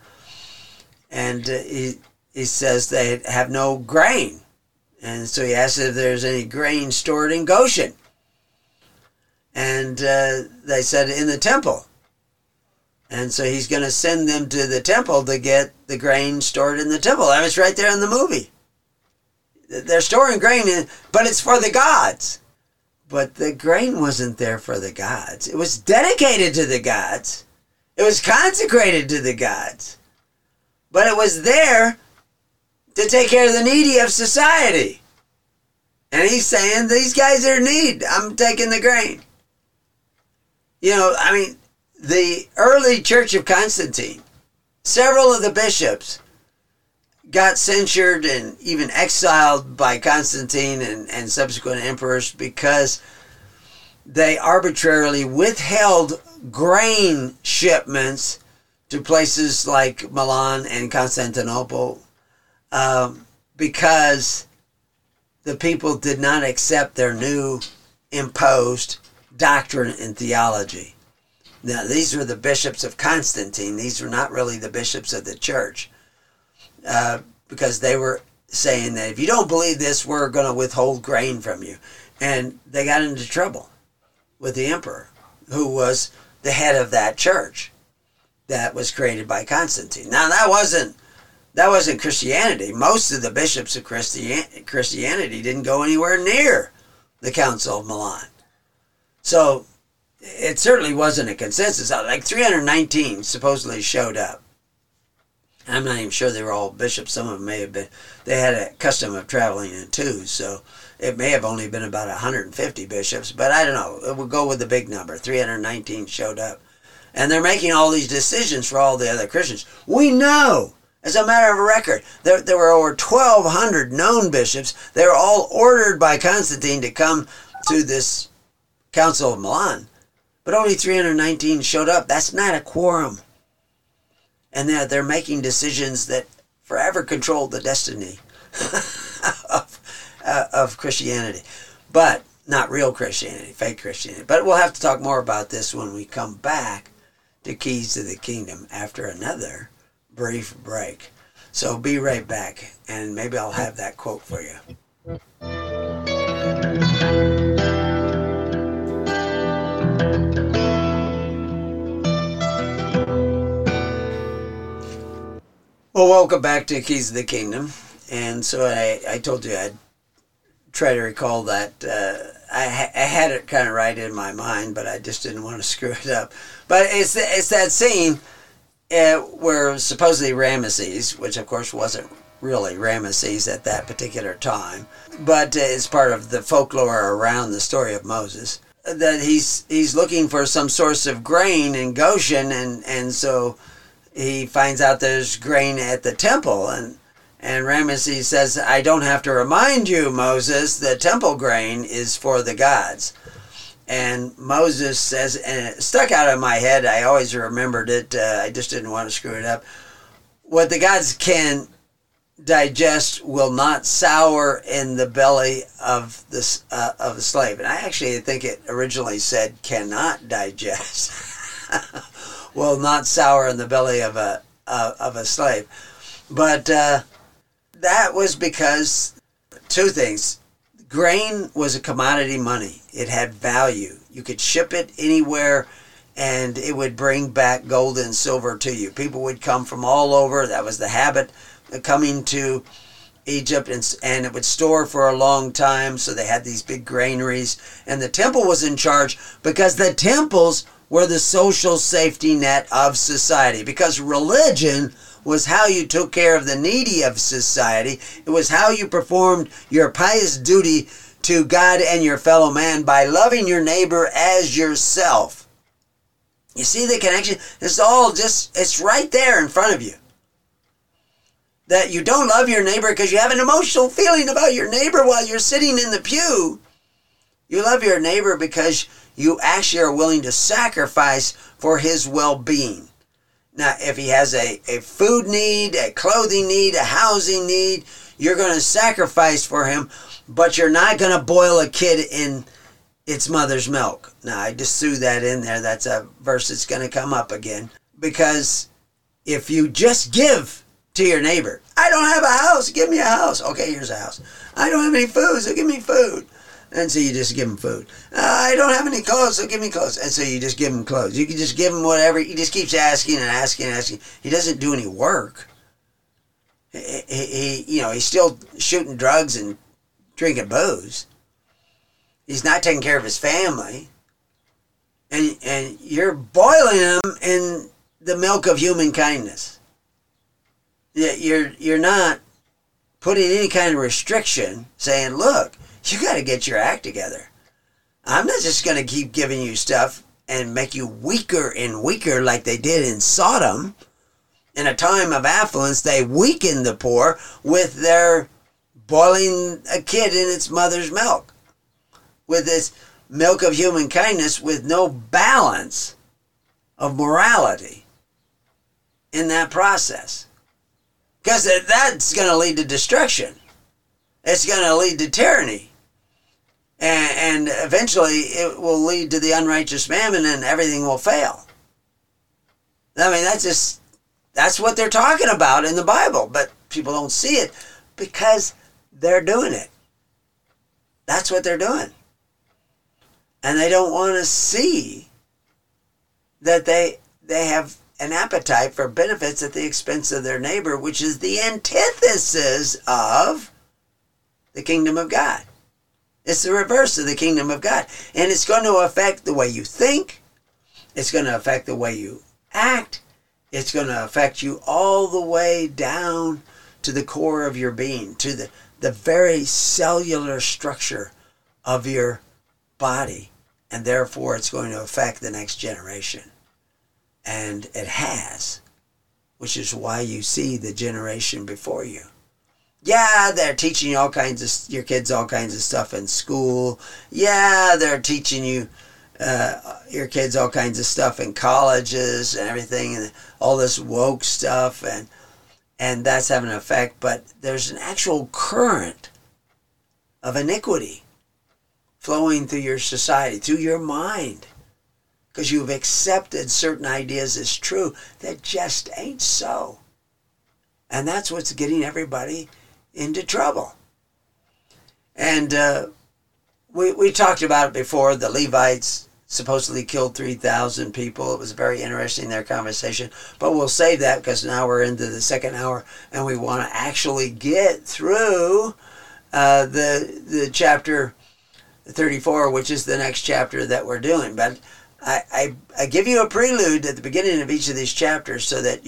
he says they have no grain, and so he asks if there's any grain stored in Goshen, and they said in the temple. And so he's going to send them to the temple to get the grain stored in the temple. That was right there in the movie. They're storing grain, but it's for the gods. But the grain wasn't there for the gods. It was dedicated to the gods. It was consecrated to the gods. But it was there to take care of the needy of society. And he's saying, these guys are in need. I'm taking the grain. You know, I mean, the early Church of Constantine, several of the bishops got censured and even exiled by Constantine and subsequent emperors because they arbitrarily withheld grain shipments to places like Milan and Constantinople because the people did not accept their new imposed doctrine and theology. Now, these were the bishops of Constantine. These were not really the bishops of the church because they were saying that if you don't believe this, we're going to withhold grain from you. And they got into trouble with the emperor, who was the head of that church that was created by Constantine. Now, that wasn't Christianity. Most of the bishops of Christianity didn't go anywhere near the Council of Milan. So it certainly wasn't a consensus. Like 319 supposedly showed up. I'm not even sure they were all bishops. Some of them may have been. They had a custom of traveling in twos, so it may have only been about 150 bishops. But I don't know. We'll go with the big number. 319 showed up. And they're making all these decisions for all the other Christians. We know, as a matter of record, there were over 1,200 known bishops. They were all ordered by Constantine to come to this Council of Milan. But only 319 showed up. That's not a quorum. And they're making decisions that forever control the destiny of Christianity. But not real Christianity, fake Christianity. But we'll have to talk more about this when we come back to Keys to the Kingdom after another brief break. So be right back, and maybe I'll have that quote for you. Well, welcome back to Keys of the Kingdom. And so I told you I'd try to recall that. I had it kind of right in my mind, but I just didn't want to screw it up. But it's that scene where supposedly Ramesses, which of course wasn't really Ramesses at that particular time, but it's part of the folklore around the story of Moses, that he's looking for some source of grain in Goshen, and so he finds out there's grain at the temple, and Ramesses says, I don't have to remind you, Moses, the temple grain is for the gods. And Moses says, and it stuck out in my head, I always remembered it, I just didn't want to screw it up, what the gods can digest will not sour in the belly of the slave. And I actually think it originally said cannot digest. Will not sour in the belly of a slave. But that was because two things. Grain was a commodity money. It had value. You could ship it anywhere and it would bring back gold and silver to you. People would come from all over. That was the habit, coming to Egypt, and it would store for a long time. So they had these big granaries. And the temple was in charge because the temples were the social safety net of society. Because religion was how you took care of the needy of society. It was how you performed your pious duty to God and your fellow man by loving your neighbor as yourself. You see the connection? It's right there in front of you. That you don't love your neighbor because you have an emotional feeling about your neighbor while you're sitting in the pew. You love your neighbor because you actually are willing to sacrifice for his well-being. Now, if he has a food need, a clothing need, a housing need, you're going to sacrifice for him, but you're not going to boil a kid in its mother's milk. Now, I just threw that in there. That's a verse that's going to come up again. Because if you just give to your neighbor, I don't have a house, give me a house. Okay, here's a house. I don't have any food, so give me food. And so you just give him food. I don't have any clothes, so give me clothes. And so you just give him clothes. You can just give him whatever. He just keeps asking and asking and asking. He doesn't do any work. He's still shooting drugs and drinking booze. He's not taking care of his family. And you're boiling him in the milk of human kindness. You're not putting any kind of restriction saying, look, you got to get your act together. I'm not just going to keep giving you stuff and make you weaker and weaker like they did in Sodom. In a time of affluence, they weakened the poor with their boiling a kid in its mother's milk. With this milk of human kindness with no balance of morality in that process. Because that's going to lead to destruction. It's going to lead to tyranny. And eventually it will lead to the unrighteous mammon and everything will fail. I mean, that's what they're talking about in the Bible. But people don't see it because they're doing it. That's what they're doing. And they don't want to see that they have an appetite for benefits at the expense of their neighbor, which is the antithesis of the kingdom of God. It's the reverse of the kingdom of God. And it's going to affect the way you think. It's going to affect the way you act. It's going to affect you all the way down to the core of your being, to the very cellular structure of your body. And therefore, it's going to affect the next generation. And it has, which is why you see the generation before you. Yeah, they're teaching you your kids all kinds of stuff in school. Yeah, they're teaching you, your kids all kinds of stuff in colleges and everything, and all this woke stuff, and that's having an effect. But there's an actual current of iniquity flowing through your society, through your mind, because you've accepted certain ideas as true that just ain't so. And that's what's getting everybody into trouble. And we talked about it before. The Levites supposedly killed 3,000 people. It was very interesting, their conversation. But we'll save that because now we're into the second hour and we want to actually get through the chapter 34, which is the next chapter that we're doing. But I give you a prelude at the beginning of each of these chapters so that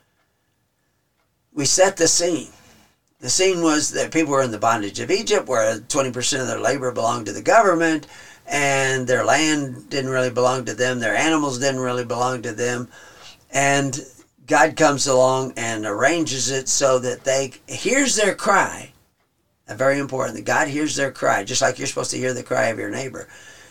we set the scene. The scene was that people were in the bondage of Egypt, where 20% of their labor belonged to the government, and their land didn't really belong to them. Their animals didn't really belong to them. And God comes along and arranges it so that hears their cry. Very important that God hears their cry, just like you're supposed to hear the cry of your neighbor.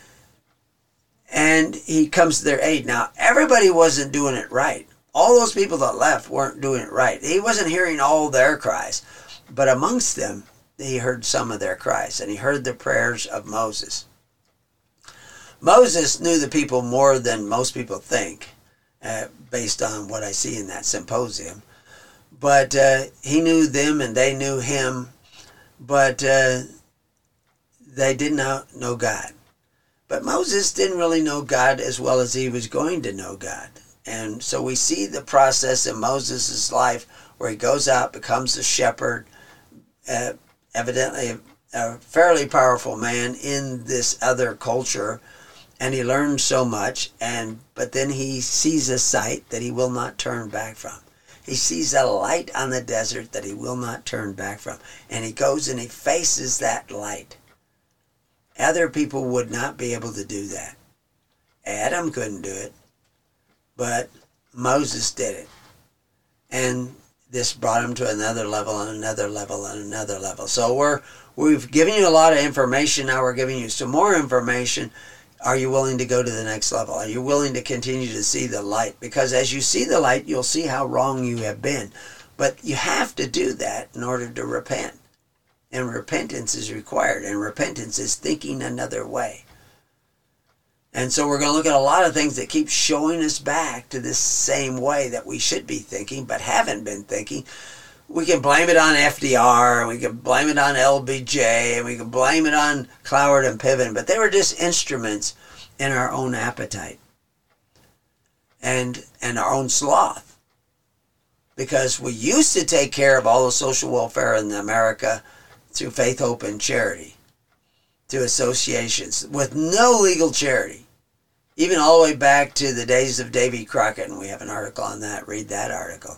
And he comes to their aid. Now, everybody wasn't doing it right. All those people that left weren't doing it right. He wasn't hearing all their cries. But amongst them, he heard some of their cries, and he heard the prayers of Moses. Moses knew the people more than most people think, based on what I see in that symposium. But he knew them, and they knew him, but they did not know God. But Moses didn't really know God as well as he was going to know God. And so we see the process in Moses' life where he goes out, becomes a shepherd, evidently a fairly powerful man in this other culture, and he learns so much, but then he sees a sight that he will not turn back from. He sees a light on the desert that he will not turn back from, and he goes and he faces that light. Other people would not be able to do that. Adam couldn't do it, but Moses did it. And this brought him to another level and another level and another level. So we've given you a lot of information. Now we're giving you some more information. Are you willing to go to the next level? Are you willing to continue to see the light? Because as you see the light, you'll see how wrong you have been. But you have to do that in order to repent. And repentance is required. And repentance is thinking another way. And so we're going to look at a lot of things that keep showing us back to this same way that we should be thinking, but haven't been thinking. We can blame it on FDR, and we can blame it on LBJ, and we can blame it on Cloward and Piven, but they were just instruments in our own appetite and our own sloth. Because we used to take care of all the social welfare in America through faith, hope, and charity, to associations with no legal charity, even all the way back to the days of Davy Crockett, and we have an article on that. Read that article.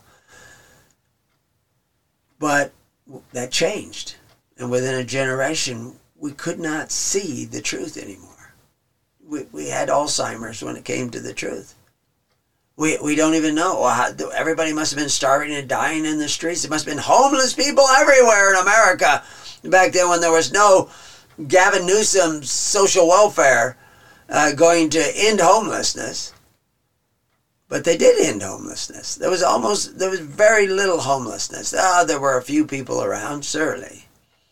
But that changed, and within a generation, we could not see the truth anymore. We had Alzheimer's when it came to the truth. We don't even know. Everybody must have been starving and dying in the streets. There must have been homeless people everywhere in America back then when there was no Gavin Newsom's social welfare going to end homelessness. But they did end homelessness. There was very little homelessness. There were a few people around, certainly.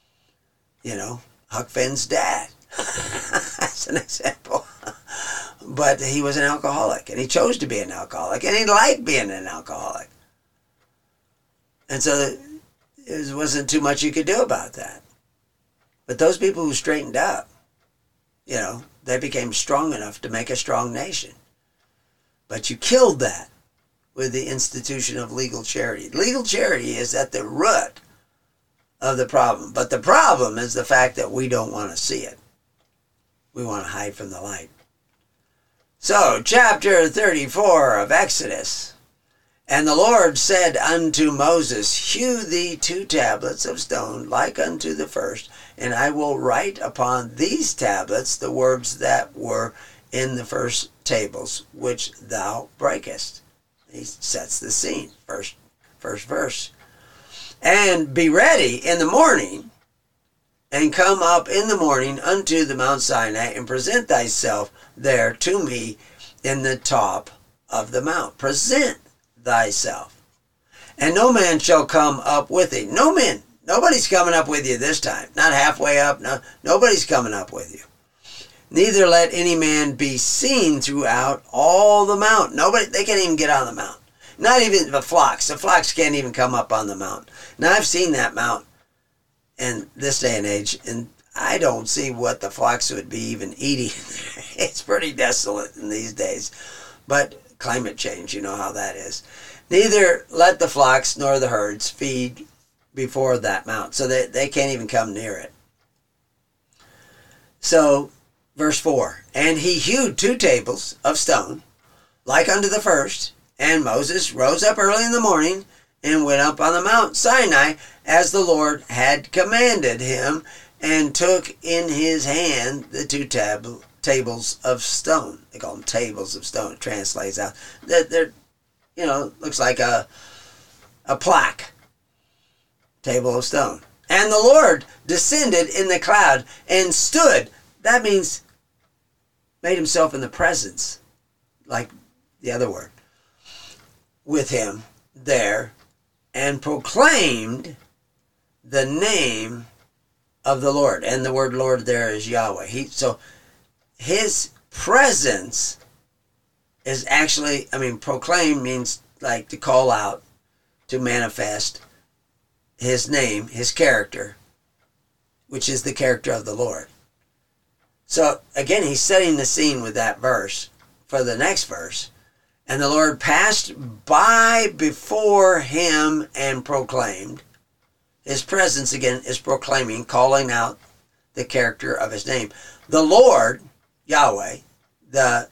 Huck Finn's dad. That's an example. But he was an alcoholic, and he chose to be an alcoholic, and he liked being an alcoholic. And so there wasn't too much you could do about that. But those people who straightened up, they became strong enough to make a strong nation. But you killed that with the institution of legal charity. Legal charity is at the root of the problem. But the problem is the fact that we don't want to see it. We want to hide from the light. So, chapter 34 of Exodus. And the Lord said unto Moses, Hew thee 2 tablets of stone, like unto the first, and I will write upon these tablets the words that were in the first tables, which thou breakest. He sets the scene, first verse. And be ready in the morning, and come up in the morning unto the Mount Sinai, and present thyself there to me in the top of the mount. Present thyself. And no man shall come up with thee. No man. Nobody's coming up with you this time. Not halfway up. No, nobody's coming up with you. Neither let any man be seen throughout all the mount. They can't even get on the mount. Not even the flocks. The flocks can't even come up on the mount. Now, I've seen that mount in this day and age, and I don't see what the flocks would be even eating. It's pretty desolate in these days. But climate change, you know how that is. Neither let the flocks nor the herds feed before that mount, so that they can't even come near it. So, verse 4, and he hewed 2 tables of stone, like unto the first, and Moses rose up early in the morning, and went up on the Mount Sinai, as the Lord had commanded him, and took in his hand the 2 tables of stone. They call them tables of stone. It translates out. They're looks like a plaque. Table of stone. And the Lord descended in the cloud and stood. That means made himself in the presence, like the other word, with him there, and proclaimed the name of the Lord. And the word Lord there is Yahweh. So his presence is actually, proclaim means like to call out, to manifest his name, his character, which is the character of the Lord. So again, he's setting the scene with that verse for the next verse. And the Lord passed by before him and proclaimed. His presence, again, is proclaiming, calling out the character of his name. The Lord, Yahweh, the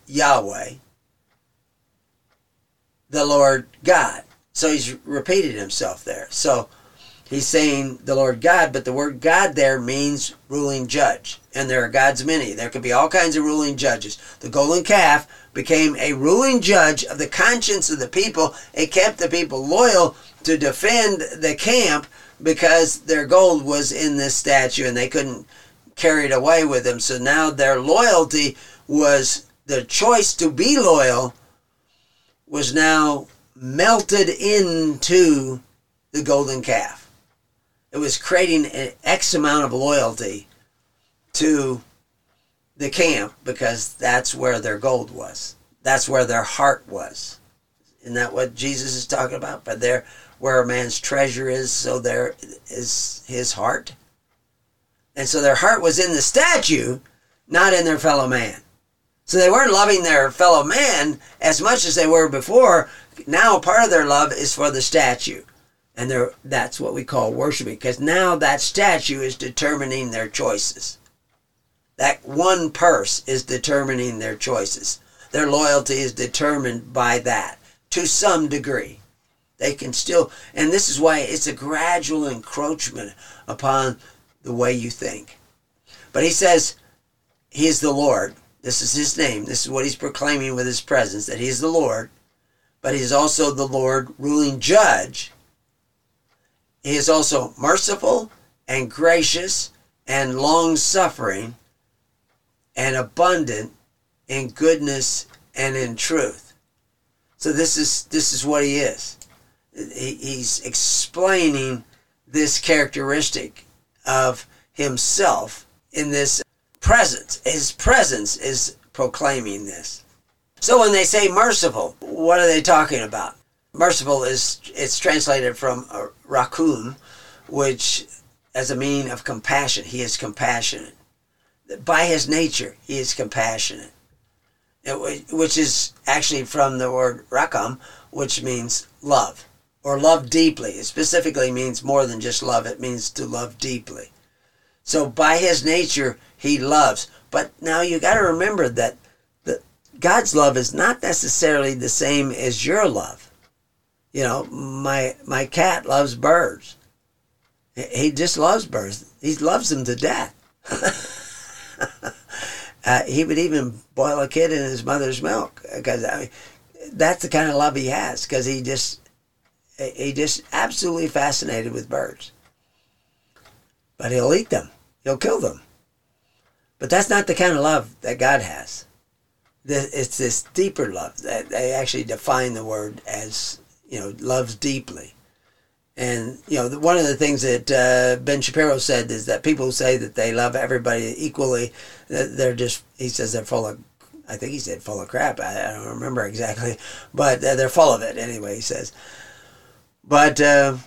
Lord God. So he's repeated himself there. So he's saying the Lord God, but the word God there means ruling judge. And there are gods many. There could be all kinds of ruling judges. The golden calf became a ruling judge of the conscience of the people. It kept the people loyal to defend the camp because their gold was in this statue and they couldn't carry it away with them. So now their loyalty was, the choice to be loyal was now melted into the golden calf. It was creating an X amount of loyalty to the camp because that's where their gold was. That's where their heart was. Isn't that what Jesus is talking about? But there, where a man's treasure is, so there is his heart. And so their heart was in the statue, not in their fellow man. So they weren't loving their fellow man as much as they were before. Now part of their love is for the statue. And that's what we call worshiping, because now that statue is determining their choices. That one purse is determining their choices. Their loyalty is determined by that, to some degree. They can still, and this is why it's a gradual encroachment upon the way you think. But he says, he is the Lord. This is his name. This is what he's proclaiming with his presence, that he is the Lord. But he is also the Lord, ruling judge. He is also merciful and gracious and long-suffering and abundant in goodness and in truth. So this is what he is. He's explaining this characteristic of himself in this presence. His presence is proclaiming this. So when they say merciful, what are they talking about? Merciful it's translated from rakum, which as a meaning of compassion. He is compassionate. By his nature, he is compassionate, which is actually from the word rakam, which means love, or love deeply. It specifically means more than just love. It means to love deeply. So by his nature, he loves. But now you got to remember that God's love is not necessarily the same as your love. You know, my cat loves birds. He just loves birds. He loves them to death. He would even boil a kid in his mother's milk, because that's the kind of love he has, because he just absolutely fascinated with birds. But he'll eat them. He'll kill them. But that's not the kind of love that God has. It's this deeper love that they actually define the word as, loves deeply. And, one of the things that Ben Shapiro said is that people who say that they love everybody equally, he says they're full of, I think he said full of crap. I don't remember exactly, but they're full of it anyway, he says. But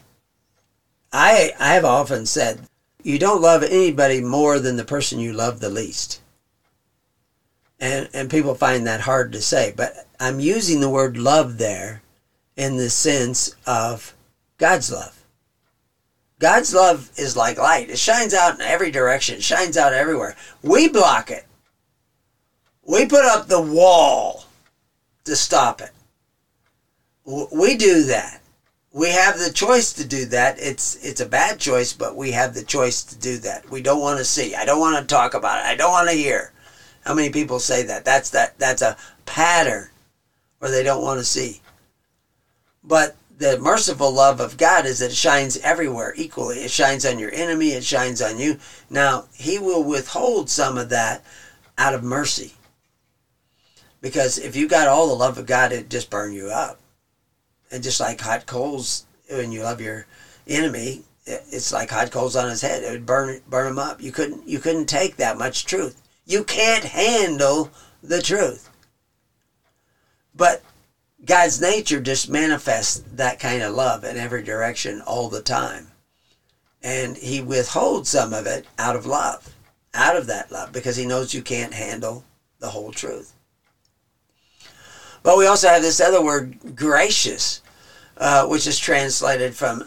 I have often said, you don't love anybody more than the person you love the least. And people find that hard to say, but I'm using the word love there in the sense of God's love. God's love is like light. It shines out in every direction. It shines out everywhere. We block it. We put up the wall to stop it. We do that. We have the choice to do that. It's a bad choice, but we have the choice to do that. We don't want to see. I don't want to talk about it. I don't want to hear. How many people say that? That's a pattern where they don't want to see. But the merciful love of God is that it shines everywhere equally. It shines on your enemy. It shines on you. Now, he will withhold some of that out of mercy. Because if you got all the love of God, it'd just burn you up. And just like hot coals, when you love your enemy, it's like hot coals on his head. It would burn him up. You couldn't take that much truth. You can't handle the truth. But God's nature just manifests that kind of love in every direction all the time. And he withholds some of it out of love, out of that love, because he knows you can't handle the whole truth. But we also have this other word, gracious, which is translated from,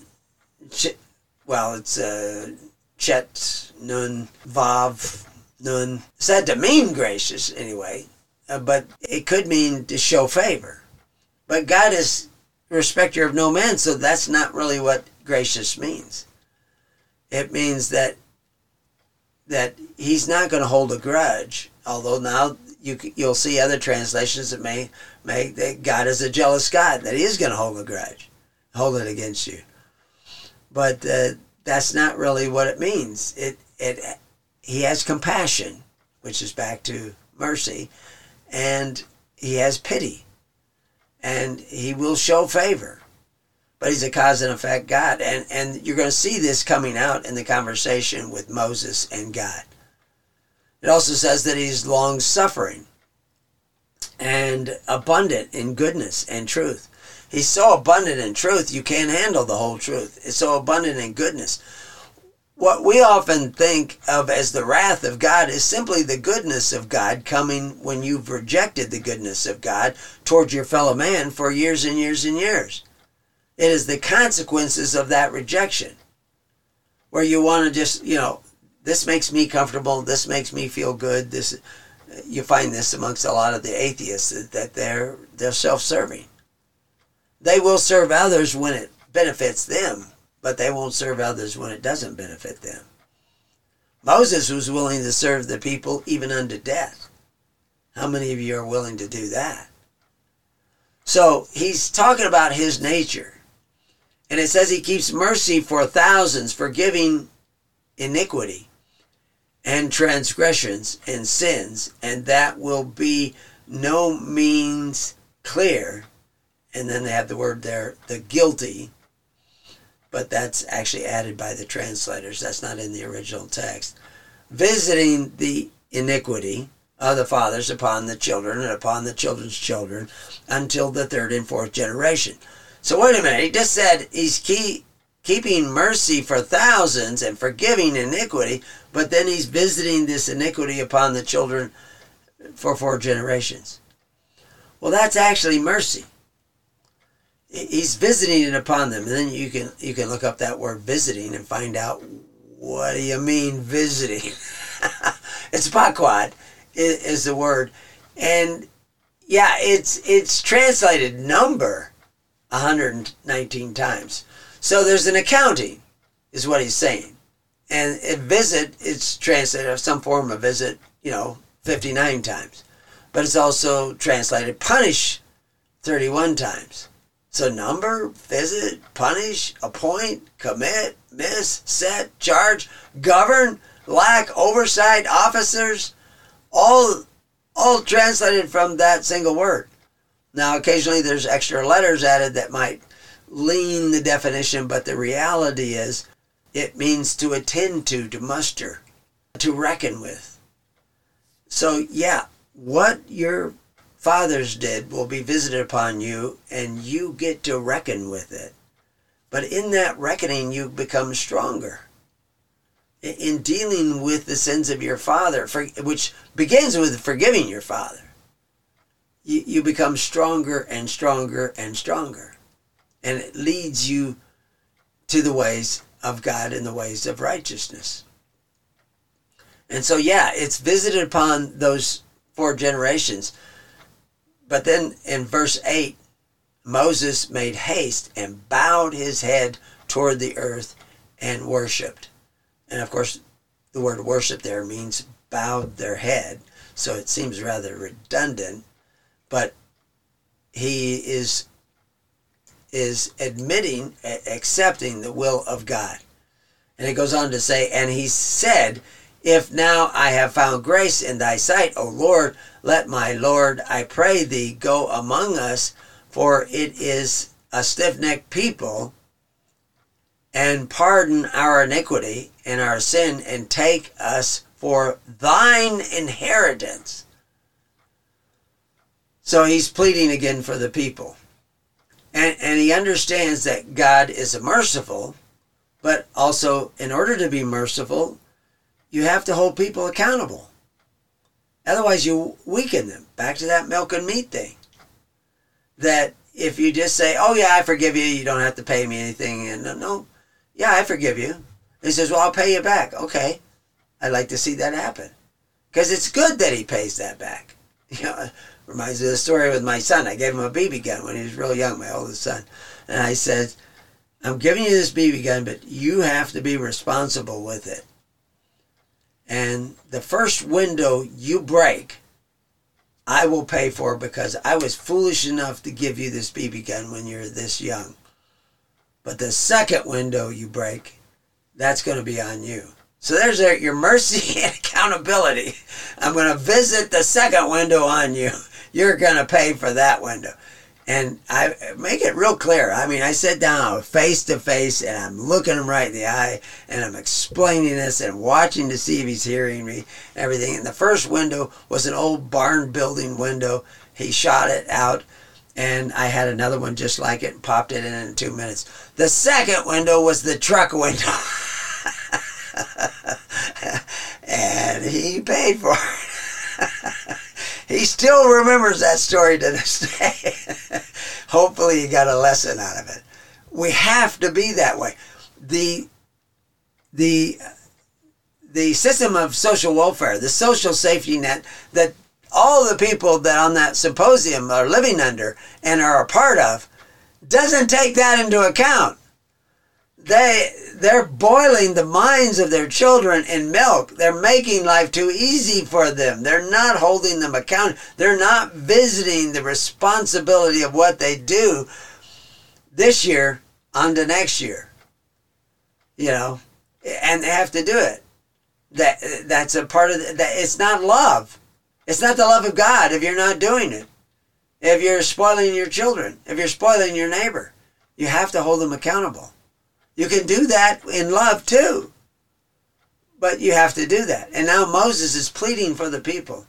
it's chet, nun, vav, nun. Said to mean gracious anyway, but it could mean to show favor. But God is a respecter of no man, so that's not really what gracious means. It means that he's not going to hold a grudge, although now you'll see other translations that may make that God is a jealous God, that he is going to hold a grudge, hold it against you. But that's not really what it means. He has compassion, which is back to mercy, and he has pity, and he will show favor. But he's a cause and effect God, and you're going to see this coming out in the conversation with Moses and God. It also says that he's long-suffering and abundant in goodness and truth. He's so abundant in truth, you can't handle the whole truth. It's so abundant in goodness. What we often think of as the wrath of God is simply the goodness of God coming when you've rejected the goodness of God towards your fellow man for years and years and years. It is the consequences of that rejection where you want to just, this makes me comfortable, this makes me feel good. This, you find this amongst a lot of the atheists, that they're self-serving. They will serve others when it benefits them, but they won't serve others when it doesn't benefit them. Moses was willing to serve the people even unto death. How many of you are willing to do that? So he's talking about his nature. And it says he keeps mercy for thousands, forgiving iniquity and transgressions and sins, and that will be no means clear. And then they have the word there, the guilty, but that's actually added by the translators. That's not in the original text. Visiting the iniquity of the fathers upon the children and upon the children's children until the third and fourth generation. So wait a minute, he just said he's keeping mercy for thousands and forgiving iniquity, but then he's visiting this iniquity upon the children for 4 generations. Well, that's actually mercy. He's visiting it upon them. And then you can look up that word visiting and find out, what do you mean visiting? It's paquad is the word. And yeah, it's translated number 119 times. So there's an accounting, is what he's saying. And visit, it's translated as some form of visit, 59 times. But it's also translated punish 31 times. So number, visit, punish, appoint, commit, miss, set, charge, govern, lack, oversight, officers, all translated from that single word. Now, occasionally there's extra letters added that might lean the definition, but the reality is it means to attend to muster, to reckon with. So, yeah, what your fathers did will be visited upon you, and you get to reckon with it. But in that reckoning, you become stronger. In dealing with the sins of your father, which begins with forgiving your father, you become stronger and stronger and stronger. And it leads you to the ways of God in the ways of righteousness. And so, yeah, it's visited upon those 4 generations. But then in verse 8, Moses made haste and bowed his head toward the earth and worshipped. And of course, the word worship there means bowed their head. So it seems rather redundant. But he is admitting, accepting the will of God. And it goes on to say, and he said, if now I have found grace in thy sight, O Lord, let my Lord, I pray thee, go among us, for it is a stiff-necked people, and pardon our iniquity and our sin, and take us for thine inheritance. So he's pleading again for the people. And he understands that God is merciful, but also in order to be merciful, you have to hold people accountable. Otherwise you weaken them. Back to that milk and meat thing. That if you just say, oh yeah, I forgive you, you don't have to pay me anything. And no, yeah, I forgive you. He says, well, I'll pay you back. Okay, I'd like to see that happen. Because it's good that he pays that back. You know, reminds me of the story with my son. I gave him a BB gun when he was real young, my oldest son. And I said, I'm giving you this BB gun, but you have to be responsible with it. And the first window you break, I will pay for, because I was foolish enough to give you this BB gun when you're this young. But the second window you break, that's going to be on you. So there's your mercy and accountability. I'm going to visit the second window on you. You're going to pay for that window. And I make it real clear. I mean, I sit down face to face and I'm looking him right in the eye and I'm explaining this and watching to see if he's hearing me and everything. And the first window was an old barn building window. He shot it out and I had another one just like it and popped it in 2 minutes. The second window was the truck window. And he paid for it. He still remembers that story to this day. Hopefully he got a lesson out of it. We have to be that way. The system of social welfare, the social safety net that all the people that on that symposium are living under and are a part of, doesn't take that into account. They're boiling the minds of their children in milk. They're making life too easy for them. They're not holding them accountable. They're not visiting the responsibility of what they do this year onto next year. You know, and they have to do it. That's a part of that. It's not love. It's not the love of God if you're not doing it. If you're spoiling your children, if you're spoiling your neighbor, you have to hold them accountable. You can do that in love too. But you have to do that. And now Moses is pleading for the people.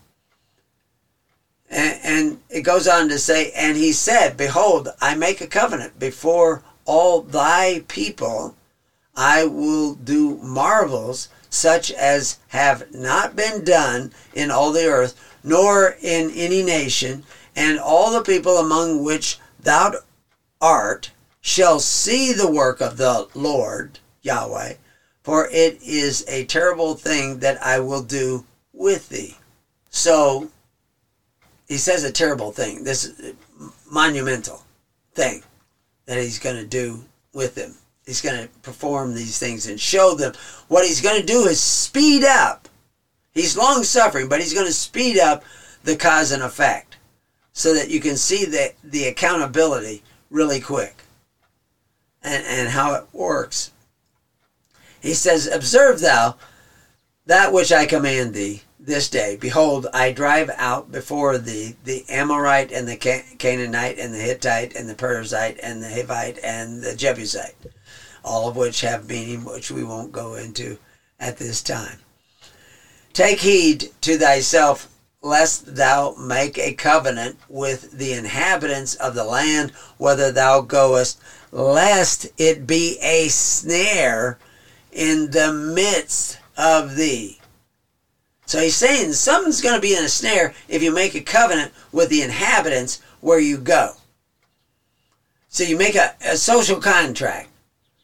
And it goes on to say, and he said, behold, I make a covenant before all thy people. I will do marvels such as have not been done in all the earth, nor in any nation, and all the people among which thou art shall see the work of the Lord, Yahweh, for it is a terrible thing that I will do with thee. So, he says a terrible thing, this monumental thing that he's going to do with them. He's going to perform these things and show them. What he's going to do is speed up. He's long-suffering, but he's going to speed up the cause and effect so that you can see the accountability really quick. And how it works. He says, observe thou that which I command thee this day. Behold, I drive out before thee the Amorite and the Canaanite and the Hittite and the Perizzite and the Hivite and the Jebusite, all of which have meaning which we won't go into at this time. Take heed to thyself, lest thou make a covenant with the inhabitants of the land, whether thou goest, lest it be a snare in the midst of thee. So he's saying something's going to be in a snare if you make a covenant with the inhabitants where you go. So you make a social contract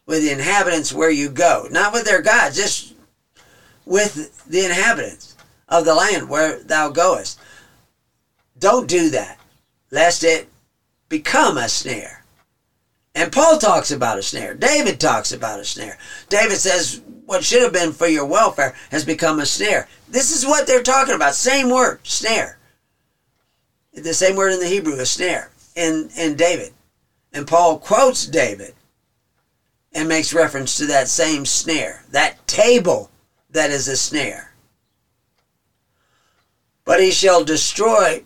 with the inhabitants where you go. Not with their gods, just with the inhabitants of the land where thou goest. Don't do that, lest it become a snare. And Paul talks about a snare. David talks about a snare. David says, what should have been for your welfare has become a snare. This is what they're talking about. Same word, snare. The same word in the Hebrew, a snare, in David. And Paul quotes David and makes reference to that same snare, that table that is a snare. But ye shall destroy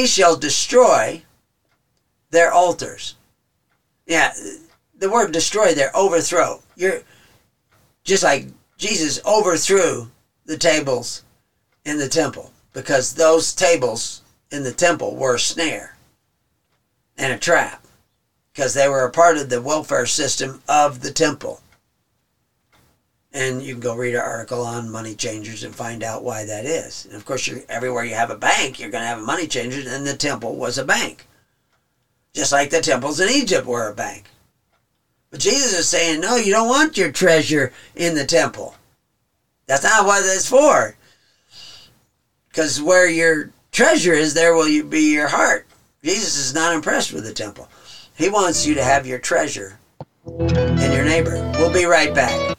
their altars. Yeah, the word destroy there, overthrow. You're just like Jesus overthrew the tables in the temple, because those tables in the temple were a snare and a trap, because they were a part of the welfare system of the temple. And you can go read an article on money changers and find out why that is. And of course, everywhere you have a bank, you're going to have a money changer, and the temple was a bank. Just like the temples in Egypt were a bank. But Jesus is saying, no, you don't want your treasure in the temple. That's not what it's for. Because where your treasure is, there will be your heart. Jesus is not impressed with the temple. He wants you to have your treasure in your neighbor. We'll be right back.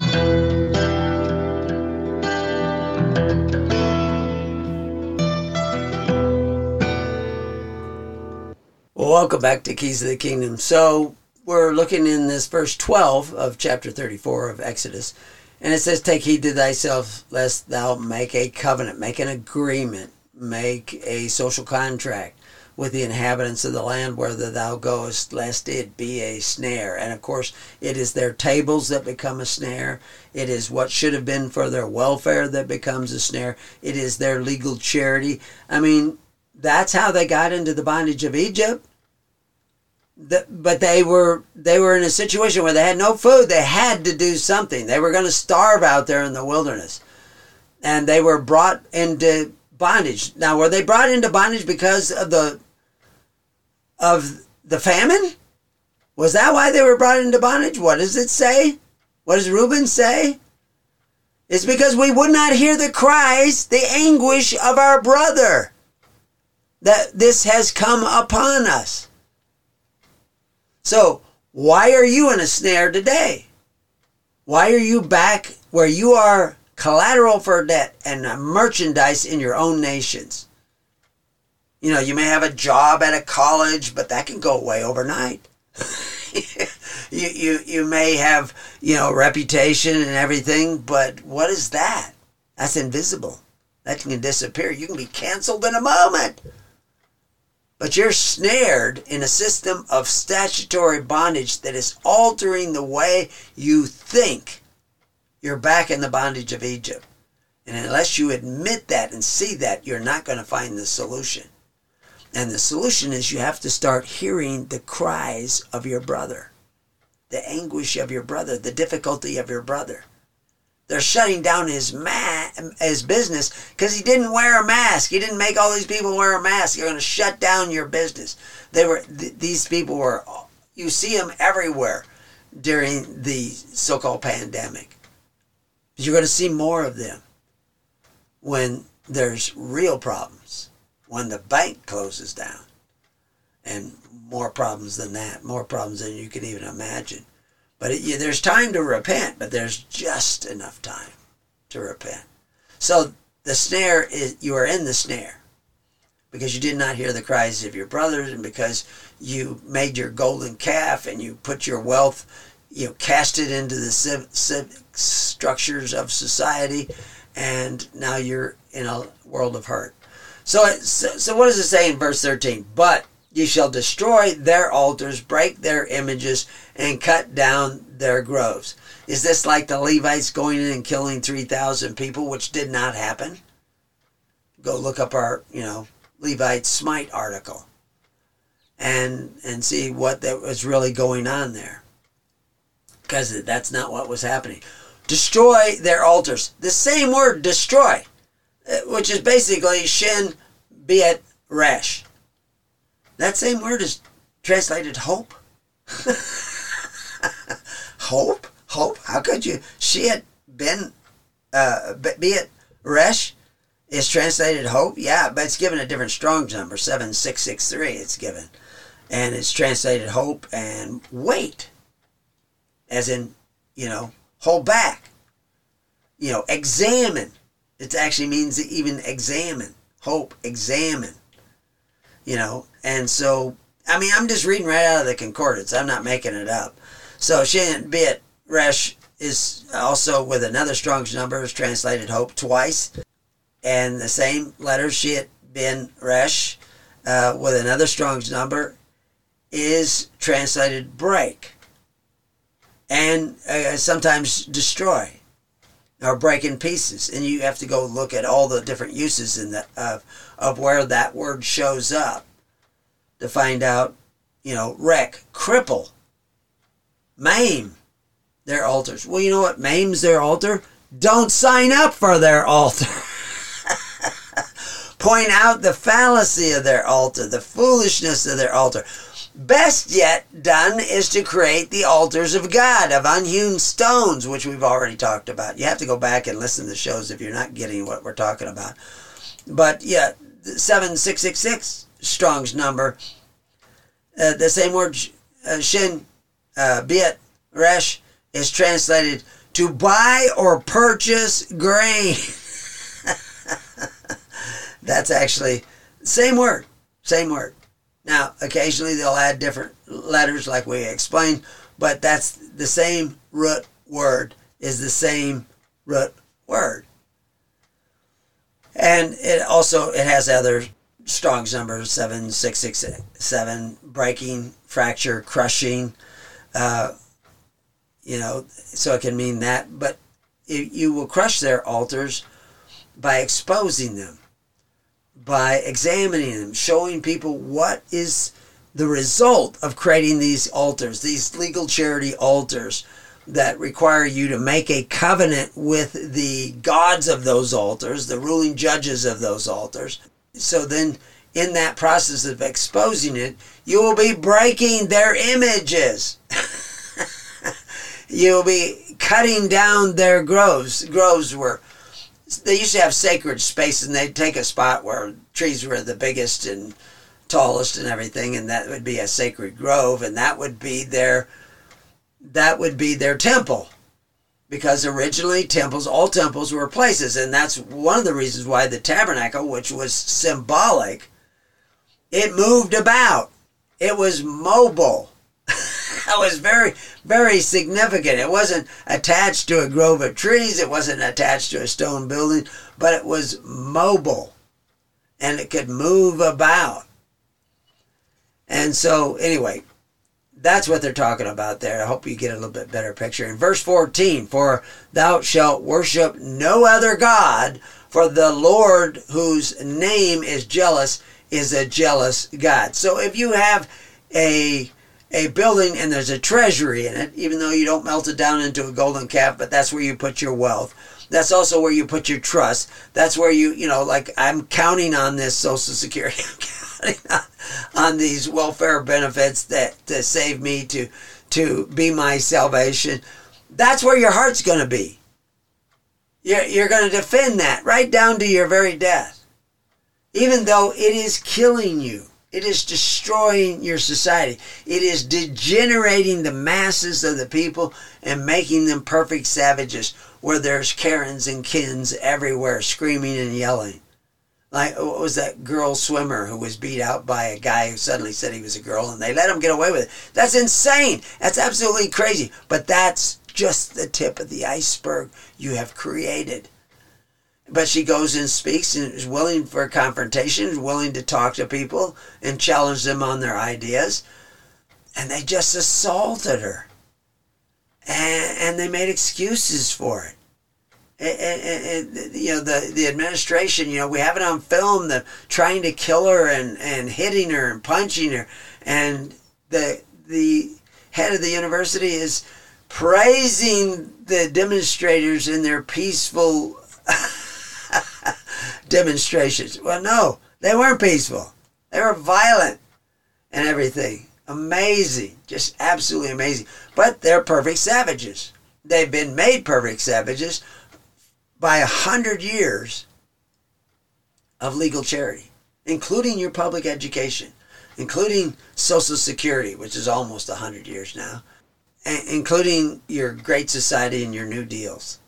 Well, welcome back to Keys of the Kingdom. So we're looking in this verse 12 of chapter 34 of Exodus. And it says, take heed to thyself, lest thou make a covenant, make an agreement, make a social contract with the inhabitants of the land whither thou goest, lest it be a snare. And of course, it is their tables that become a snare. It is what should have been for their welfare that becomes a snare. It is their legal charity. I mean, that's how they got into the bondage of Egypt. But they were in a situation where they had no food. They had to do something. They were going to starve out there in the wilderness. And they were brought into bondage. Now, were they brought into bondage because of the famine? Was that why they were brought into bondage? What does it say? What does Reuben say? It's because we would not hear the cries, the anguish of our brother, that this has come upon us. So, why are you in a snare today? Why are you back where you are collateral for debt and merchandise in your own nations? You know, you may have a job at a college, but that can go away overnight. you may have, reputation and everything, but what is that? That's invisible. That can disappear. You can be canceled in a moment. But you're snared in a system of statutory bondage that is altering the way you think. You're back in the bondage of Egypt. And unless you admit that and see that, you're not going to find the solution. And the solution is you have to start hearing the cries of your brother, the anguish of your brother, the difficulty of your brother. They're shutting down his business because he didn't wear a mask. He didn't make all these people wear a mask. You're going to shut down your business. These people were, you see them everywhere during the so-called pandemic. You're going to see more of them when there's real problems, when the bank closes down, and more problems than that, more problems than you can even imagine. But there's time to repent, but there's just enough time to repent. So the snare is, you are in the snare because you did not hear the cries of your brothers, and because you made your golden calf and you put your wealth, cast it into the civic structures of society, and now you're in a world of hurt. So what does it say in verse 13? But ye shall destroy their altars, break their images, and cut down their groves. Is this like the Levites going in and killing 3,000 people, which did not happen? Go look up our, Levite Smite article and see what that was really going on there. Because that's not what was happening. Destroy their altars. The same word, destroy, which is basically shin bet resh. That same word is translated hope. Hope? Hope? How could you? Sheet bin, Beat Resh is translated hope. Yeah, but it's given a different Strong's number, 7663 it's given. And it's translated hope and wait. As in, hold back. Examine. It actually means even examine. Hope, examine. And so, I'm just reading right out of the concordance. I'm not making it up. So, Shin Bit Resh is also with another Strong's number, is translated hope twice. And the same letter, Shit Bin Resh, with another Strong's number, is translated break. And sometimes destroy. Or break in pieces. And you have to go look at all the different uses of where that word shows up to find out, wreck, cripple, maim their altars. Well, you know what maims their altar? Don't sign up for their altar. Point out the fallacy of their altar, the foolishness of their altar. Best yet done is to create the altars of God, of unhewn stones, which we've already talked about. You have to go back and listen to the shows if you're not getting what we're talking about. But yeah, 7666, Strong's number. The same word, Shin, Bit, Resh, is translated to buy or purchase grain. That's actually same word. Now, occasionally they'll add different letters like we explained, but that's the same root word, is the same root word. And it has other Strong's numbers, 7667, breaking, fracture, crushing, so it can mean that. But you will crush their altars by exposing them, by examining them, showing people what is the result of creating these altars, these legal charity altars that require you to make a covenant with the gods of those altars, the ruling judges of those altars. So then in that process of exposing it, you will be breaking their images. You'll be cutting down their groves. Groves were, they used to have sacred space, and they'd take a spot where trees were the biggest and tallest and everything, and that would be a sacred grove, and that would be their temple. Because originally all temples were places, and that's one of the reasons why the tabernacle, which was symbolic, it moved about. It was mobile. It was very, very significant. It wasn't attached to a grove of trees. It wasn't attached to a stone building, but it was mobile, and it could move about. And so, anyway, that's what they're talking about there. I hope you get a little bit better picture. In verse 14, for thou shalt worship no other God, for the Lord whose name is jealous is a jealous God. So if you have a building and there's a treasury in it, even though you don't melt it down into a golden calf, but that's where you put your wealth. That's also where you put your trust. That's where like I'm counting on this Social Security. I'm counting on these welfare benefits to save me, to be my salvation. That's where your heart's going to be. You're going to defend that right down to your very death. Even though it is killing you. It is destroying your society. It is degenerating the masses of the people and making them perfect savages, where there's Karens and Kens everywhere screaming and yelling. Like, what was that girl swimmer who was beat out by a guy who suddenly said he was a girl, and they let him get away with it? That's insane. That's absolutely crazy. But that's just the tip of the iceberg you have created. But she goes and speaks and is willing for a confrontation, is willing to talk to people and challenge them on their ideas. And they just assaulted her. And they made excuses for it. And the administration, we have it on film, them trying to kill her and hitting her and punching her. And the head of the university is praising the demonstrators in their peaceful demonstrations. Well, no, they weren't peaceful. They were violent and everything. Amazing. Just absolutely amazing. But they're perfect savages. They've been made perfect savages by 100 years of legal charity, including your public education, including Social Security, which is almost 100 years now, including your Great Society and your New Deals,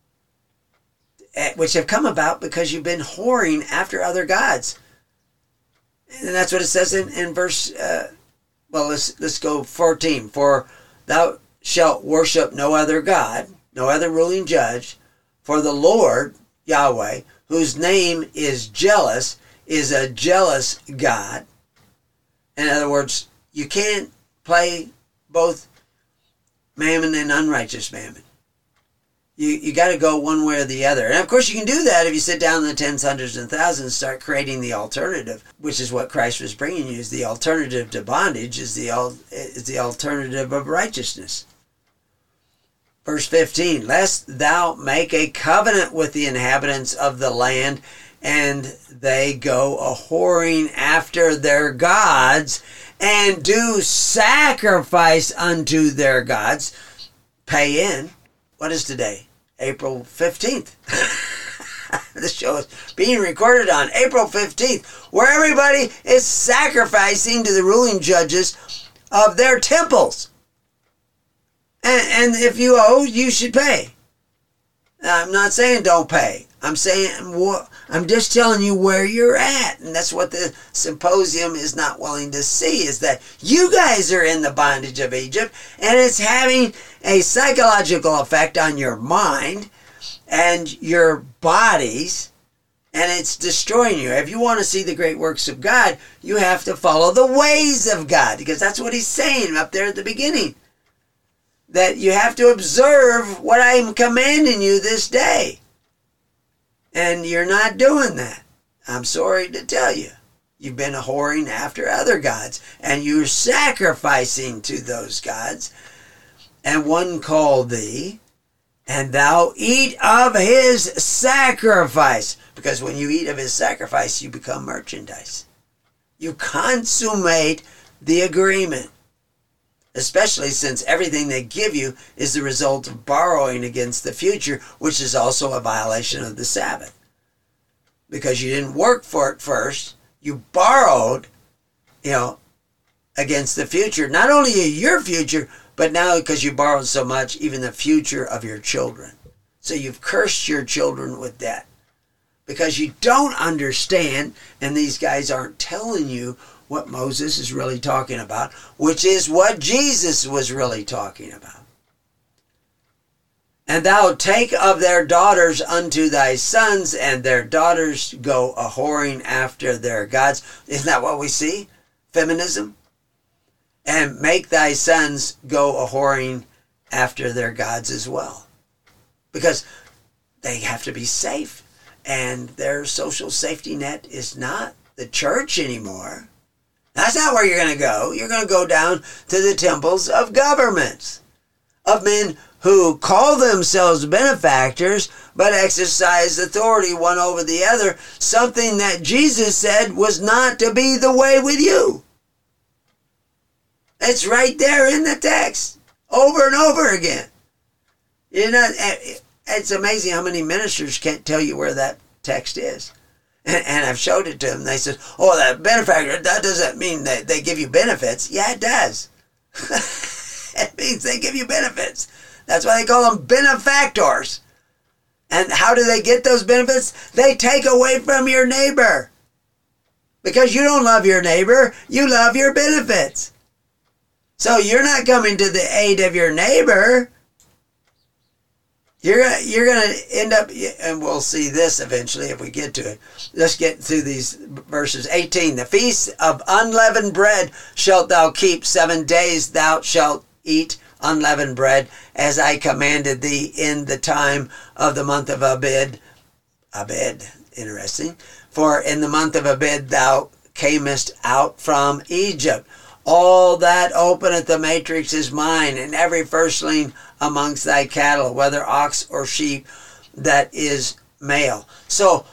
which have come about because you've been whoring after other gods. And that's what it says in verse, let's go 14. For thou shalt worship no other God, no other ruling judge, for the Lord, Yahweh, whose name is jealous, is a jealous God. In other words, you can't play both mammon and unrighteous mammon. You got to go one way or the other. And of course you can do that if you sit down in the tens, hundreds, and thousands and start creating the alternative, which is what Christ was bringing you. Is the alternative to bondage is the alternative of righteousness. Verse 15, lest thou make a covenant with the inhabitants of the land, and they go a-whoring after their gods, and do sacrifice unto their gods. Pay in. What is today? April 15th. This show is being recorded on April 15th, where everybody is sacrificing to the ruling judges of their temples. And if you owe, you should pay. I'm not saying don't pay. I'm just telling you where you're at. And that's what the symposium is not willing to see, is that you guys are in the bondage of Egypt, and it's having a psychological effect on your mind and your bodies, and it's destroying you. If you want to see the great works of God, you have to follow the ways of God, because that's what he's saying up there at the beginning. That you have to observe what I'm commanding you this day. And you're not doing that. I'm sorry to tell you. You've been whoring after other gods, and you're sacrificing to those gods. And one called thee, and thou eat of his sacrifice. Because when you eat of his sacrifice, you become merchandise. You consummate the agreement. Especially since everything they give you is the result of borrowing against the future, which is also a violation of the Sabbath. Because you didn't work for it first, you borrowed, against the future. Not only your future, but now because you borrowed so much, even the future of your children. So you've cursed your children with debt. Because you don't understand, and these guys aren't telling you what Moses is really talking about, which is what Jesus was really talking about. And thou take of their daughters unto thy sons, and their daughters go a-whoring after their gods. Isn't that what we see? Feminism. And make thy sons go a-whoring after their gods as well. Because they have to be safe. And their social safety net is not the church anymore. That's not where you're going to go. You're going to go down to the temples of governments, of men who call themselves benefactors, but exercise authority one over the other, something that Jesus said was not to be the way with you. It's right there in the text, over and over again. It's amazing how many ministers can't tell you where that text is. And I've showed it to them. They said, oh, that benefactor, that doesn't mean that they give you benefits. Yeah, it does. It means they give you benefits. That's why they call them benefactors. And how do they get those benefits? They take away from your neighbor. Because you don't love your neighbor, you love your benefits. So you're not coming to the aid of your neighbor. You're going to end up, and we'll see this eventually if we get to it. Let's get through these verses. 18, the feast of unleavened bread shalt thou keep 7 days. Thou shalt eat unleavened bread, as I commanded thee in the time of the month of Abib. Abib, interesting. For in the month of Abib thou camest out from Egypt. All that openeth the matrix is mine, and every firstling amongst thy cattle, whether ox or sheep, that is male. So,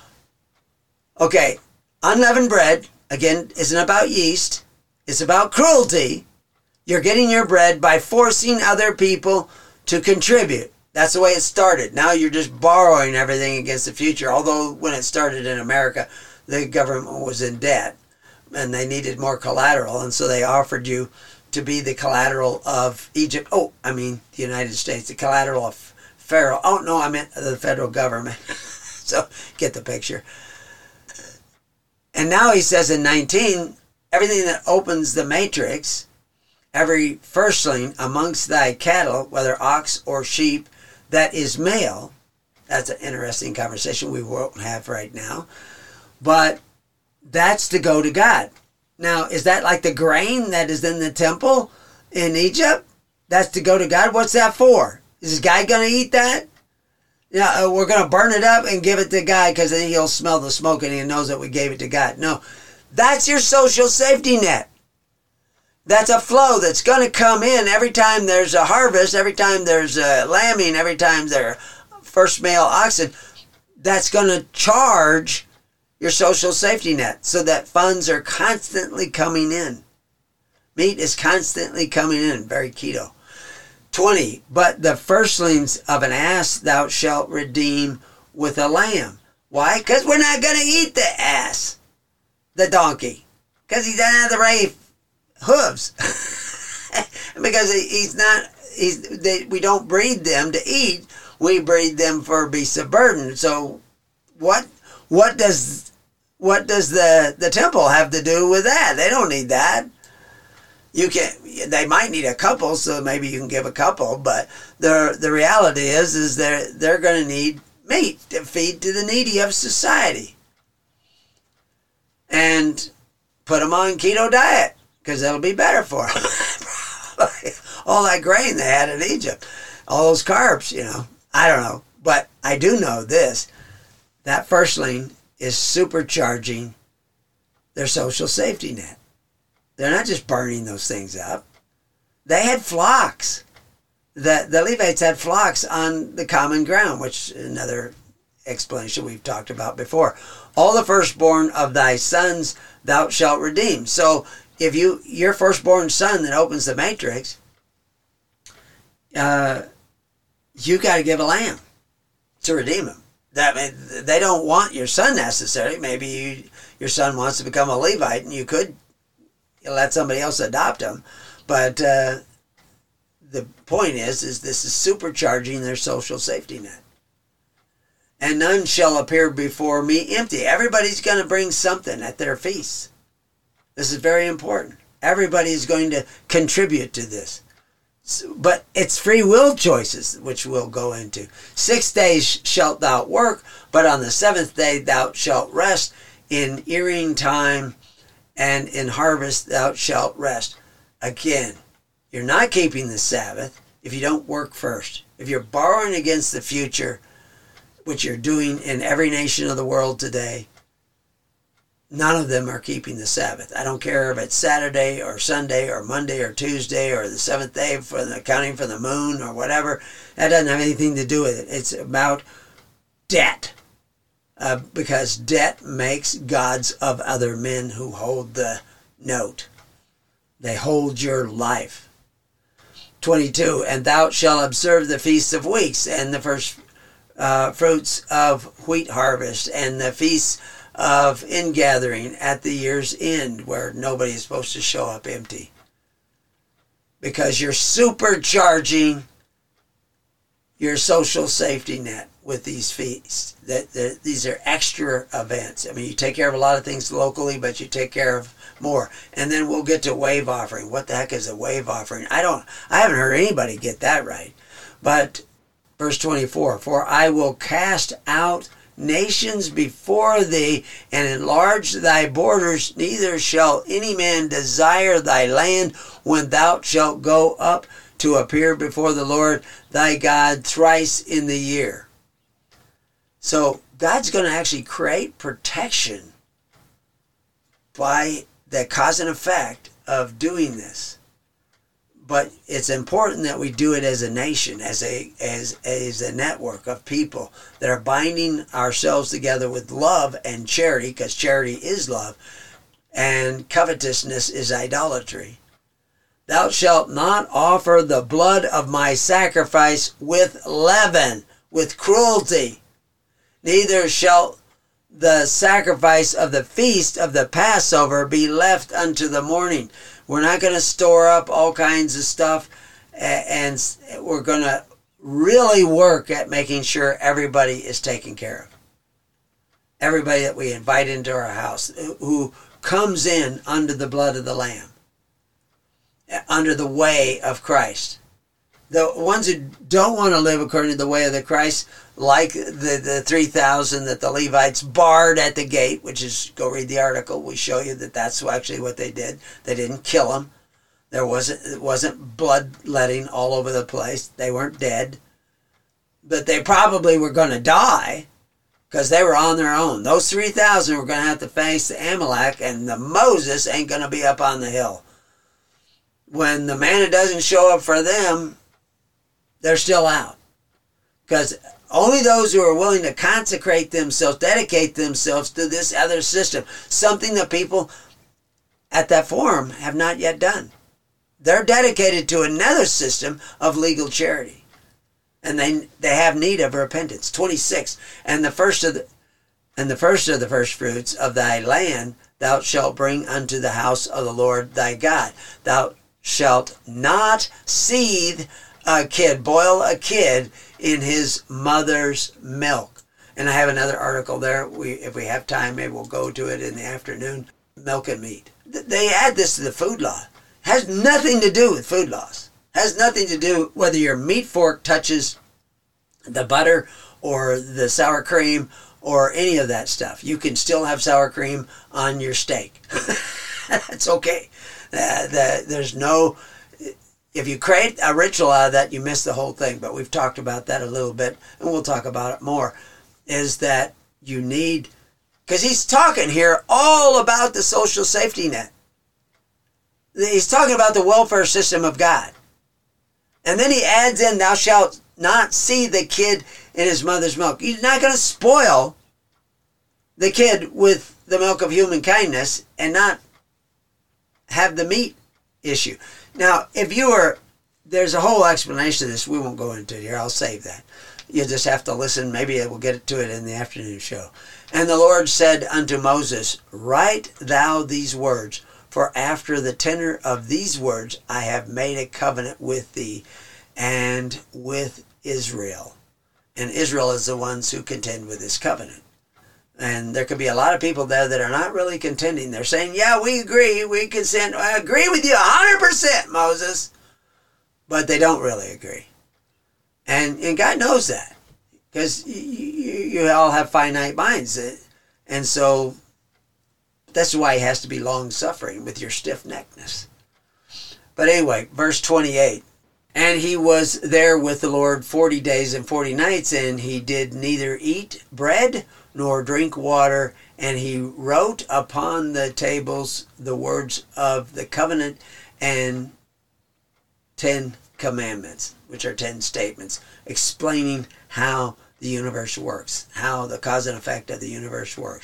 okay, unleavened bread, again, isn't about yeast. It's about cruelty. You're getting your bread by forcing other people to contribute. That's the way it started. Now you're just borrowing everything against the future. Although when it started in America, the government was in debt and they needed more collateral. And so they offered you to be the collateral of Egypt. The United States, the collateral of Pharaoh. Oh, no, I meant the federal government. So get the picture. And now he says in 19, everything that opens the matrix, every firstling amongst thy cattle, whether ox or sheep, that is male. That's an interesting conversation we won't have right now. But that's to go to God. Now, is that like the grain that is in the temple in Egypt? That's to go to God? What's that for? Is this guy going to eat that? Yeah, we're going to burn it up and give it to God because then he'll smell the smoke and he knows that we gave it to God. No, that's your social safety net. That's a flow that's going to come in every time there's a harvest, every time there's a lambing, every time there are first male oxen. That's going to charge your social safety net so that funds are constantly coming in. Meat is constantly coming in. Very keto. 20, but the firstlings of an ass thou shalt redeem with a lamb. Why? Because we're not going to eat the ass, the donkey, because he doesn't have the right hooves. Because we don't breed them to eat. We breed them for beasts of burden. So what does the temple have to do with that? They don't need that. They might need a couple, so maybe you can give a couple, but the reality is they're going to need meat to feed to the needy of society. And put them on keto diet, because that'll be better for them. All that grain they had in Egypt, all those carbs, I don't know. But I do know this, that firstling is supercharging their social safety net. They're not just burning those things up. They had flocks. The Levites had flocks on the common ground, which is another explanation we've talked about before. All the firstborn of thy sons thou shalt redeem. So if your firstborn son that opens the matrix, you got to give a lamb to redeem him. They don't want your son necessarily. Maybe your son wants to become a Levite, and you could let somebody else adopt him. But the point is this is supercharging their social safety net. And none shall appear before me empty. Everybody's going to bring something at their feasts. This is very important. Everybody is going to contribute to this. But it's free will choices, which we'll go into. 6 days shalt thou work, but on the 7th day thou shalt rest. In earing time and in harvest thou shalt rest. Again, you're not keeping the Sabbath if you don't work first. If you're borrowing against the future, which you're doing in every nation of the world today, none of them are keeping the Sabbath. I don't care if it's Saturday or Sunday or Monday or Tuesday or the 7th day for the accounting for the moon or whatever. That doesn't have anything to do with it. It's about debt. Because debt makes gods of other men who hold the note. They hold your life. 22, and thou shalt observe the feasts of weeks and the first fruits of wheat harvest and the feasts of ingathering at the year's end, where nobody is supposed to show up empty. Because you're supercharging your social safety net with these feasts. These are extra events. I mean, you take care of a lot of things locally, but you take care of more. And then we'll get to wave offering. What the heck is a wave offering? I haven't heard anybody get that right. But verse 24, for I will cast out nations before thee and enlarge thy borders, neither shall any man desire thy land when thou shalt go up to appear before the Lord thy God thrice in the year. So God's going to actually create protection by the cause and effect of doing this. But it's important that we do it as a nation, as a network of people that are binding ourselves together with love and charity, because charity is love, and covetousness is idolatry. Thou shalt not offer the blood of my sacrifice with leaven, with cruelty. Neither shall the sacrifice of the feast of the Passover be left unto the morning. We're not going to store up all kinds of stuff, and we're going to really work at making sure everybody is taken care of. Everybody that we invite into our house who comes in under the blood of the Lamb, under the way of Christ. The ones who don't want to live according to the way of the Christ, like the 3,000 that the Levites barred at the gate, which is, go read the article, we show you that that's actually what they did. They didn't kill them. It wasn't bloodletting all over the place. They weren't dead. But they probably were going to die because they were on their own. Those 3,000 were going to have to face the Amalek, and the Moses ain't going to be up on the hill. When the manna doesn't show up for them, they're still out. Because only those who are willing to consecrate themselves, dedicate themselves to this other system, something that people at that forum have not yet done. They're dedicated to another system of legal charity. And they have need of repentance. 26, and the first of the first fruits of thy land thou shalt bring unto the house of the Lord thy God. Thou shalt not seethe a kid, boil a kid in his mother's milk. And I have another article there. If we have time, maybe we'll go to it in the afternoon. Milk and meat. They add this to the food law. Has nothing to do with food laws. Has nothing to do whether your meat fork touches the butter or the sour cream or any of that stuff. You can still have sour cream on your steak. That's okay. There's no... If you create a ritual out of that, you miss the whole thing. But we've talked about that a little bit, and we'll talk about it more, is that you need... Because he's talking here all about the social safety net. He's talking about the welfare system of God. And then he adds in, thou shalt not see the kid in his mother's milk. He's not going to spoil the kid with the milk of human kindness and not have the meat issue. Now, there's a whole explanation of this. We won't go into it here. I'll save that. You'll just have to listen. Maybe we'll get to it in the afternoon show. And the Lord said unto Moses, write thou these words, for after the tenor of these words I have made a covenant with thee and with Israel. And Israel is the ones who contend with this covenant. And there could be a lot of people there that are not really contending. They're saying, yeah, we agree, we consent. I agree with you 100%, Moses. But they don't really agree. And God knows that. Because you all have finite minds. And so that's why he has to be long-suffering with your stiff-neckedness. But anyway, verse 28. And he was there with the Lord 40 days and 40 nights, and he did neither eat bread nor drink water, and he wrote upon the tables the words of the covenant and 10 commandments, which are 10 statements, explaining how the universe works, how the cause and effect of the universe works,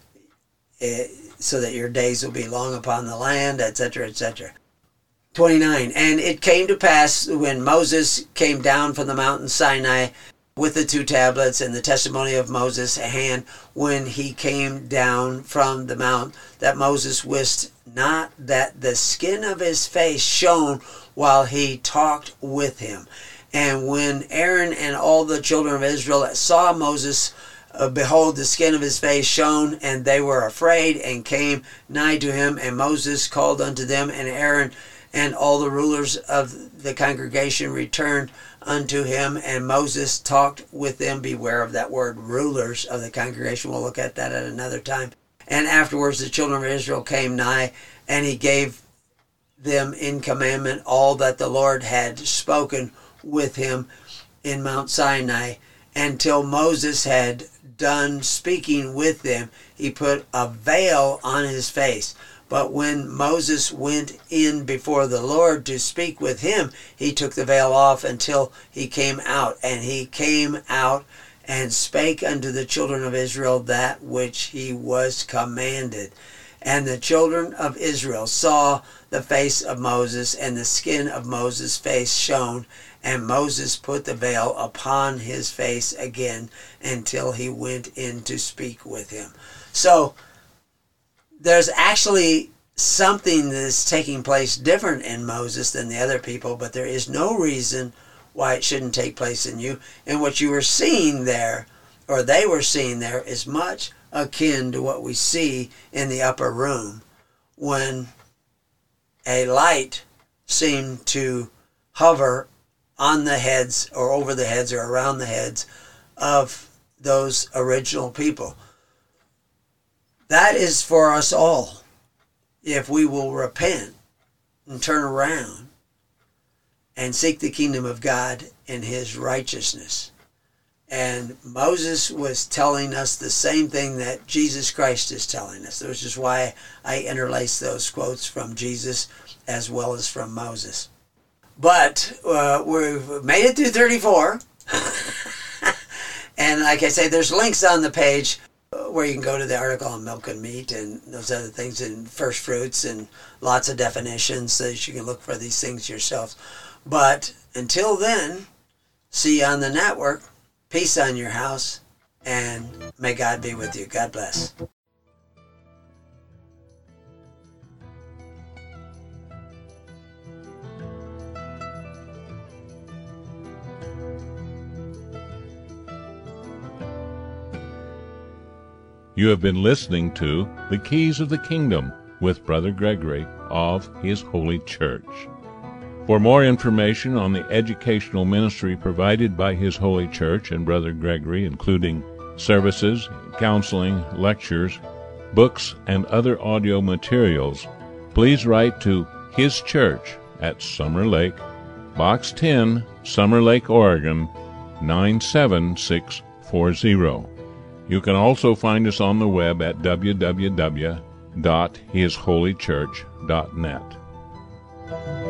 so that your days will be long upon the land, etc., etc. 29, and it came to pass when Moses came down from the mountain Sinai with the 2 tablets and the testimony of Moses' hand, when he came down from the mount, that Moses wist not that the skin of his face shone while he talked with him. And when Aaron and all the children of Israel saw Moses, behold, the skin of his face shone, and they were afraid and came nigh to him. And Moses called unto them, and Aaron and all the rulers of the congregation returned unto him, and Moses talked with them. Beware of that word, rulers of the congregation. We'll look at that at another time. And afterwards the children of Israel came nigh, and he gave them in commandment all that the Lord had spoken with him in Mount Sinai. Until Moses had done speaking with them, he put a veil on his face. But when Moses went in before the Lord to speak with him, he took the veil off until he came out. And he came out and spake unto the children of Israel that which he was commanded. And the children of Israel saw the face of Moses, and the skin of Moses' face shone, and Moses put the veil upon his face again until he went in to speak with him. So there's actually something that is taking place different in Moses than the other people, but there is no reason why it shouldn't take place in you. And what you were seeing there, or they were seeing there, is much akin to what we see in the upper room when a light seemed to hover on the heads or over the heads or around the heads of those original people. That is for us all, if we will repent and turn around and seek the kingdom of God in his righteousness. And Moses was telling us the same thing that Jesus Christ is telling us, which is why I interlace those quotes from Jesus as well as from Moses. But we've made it through 34. And like I say, there's links on the page where you can go to the article on milk and meat and those other things, and first fruits, and lots of definitions so that you can look for these things yourself. But until then, see you on the network. Peace on your house, and may God be with you. God bless. You have been listening to The Keys of the Kingdom with Brother Gregory of His Holy Church. For more information on the educational ministry provided by His Holy Church and Brother Gregory, including services, counseling, lectures, books, and other audio materials, please write to His Church at Summer Lake, Box 10, Summer Lake, Oregon, 97640. You can also find us on the web at www.hisholychurch.net.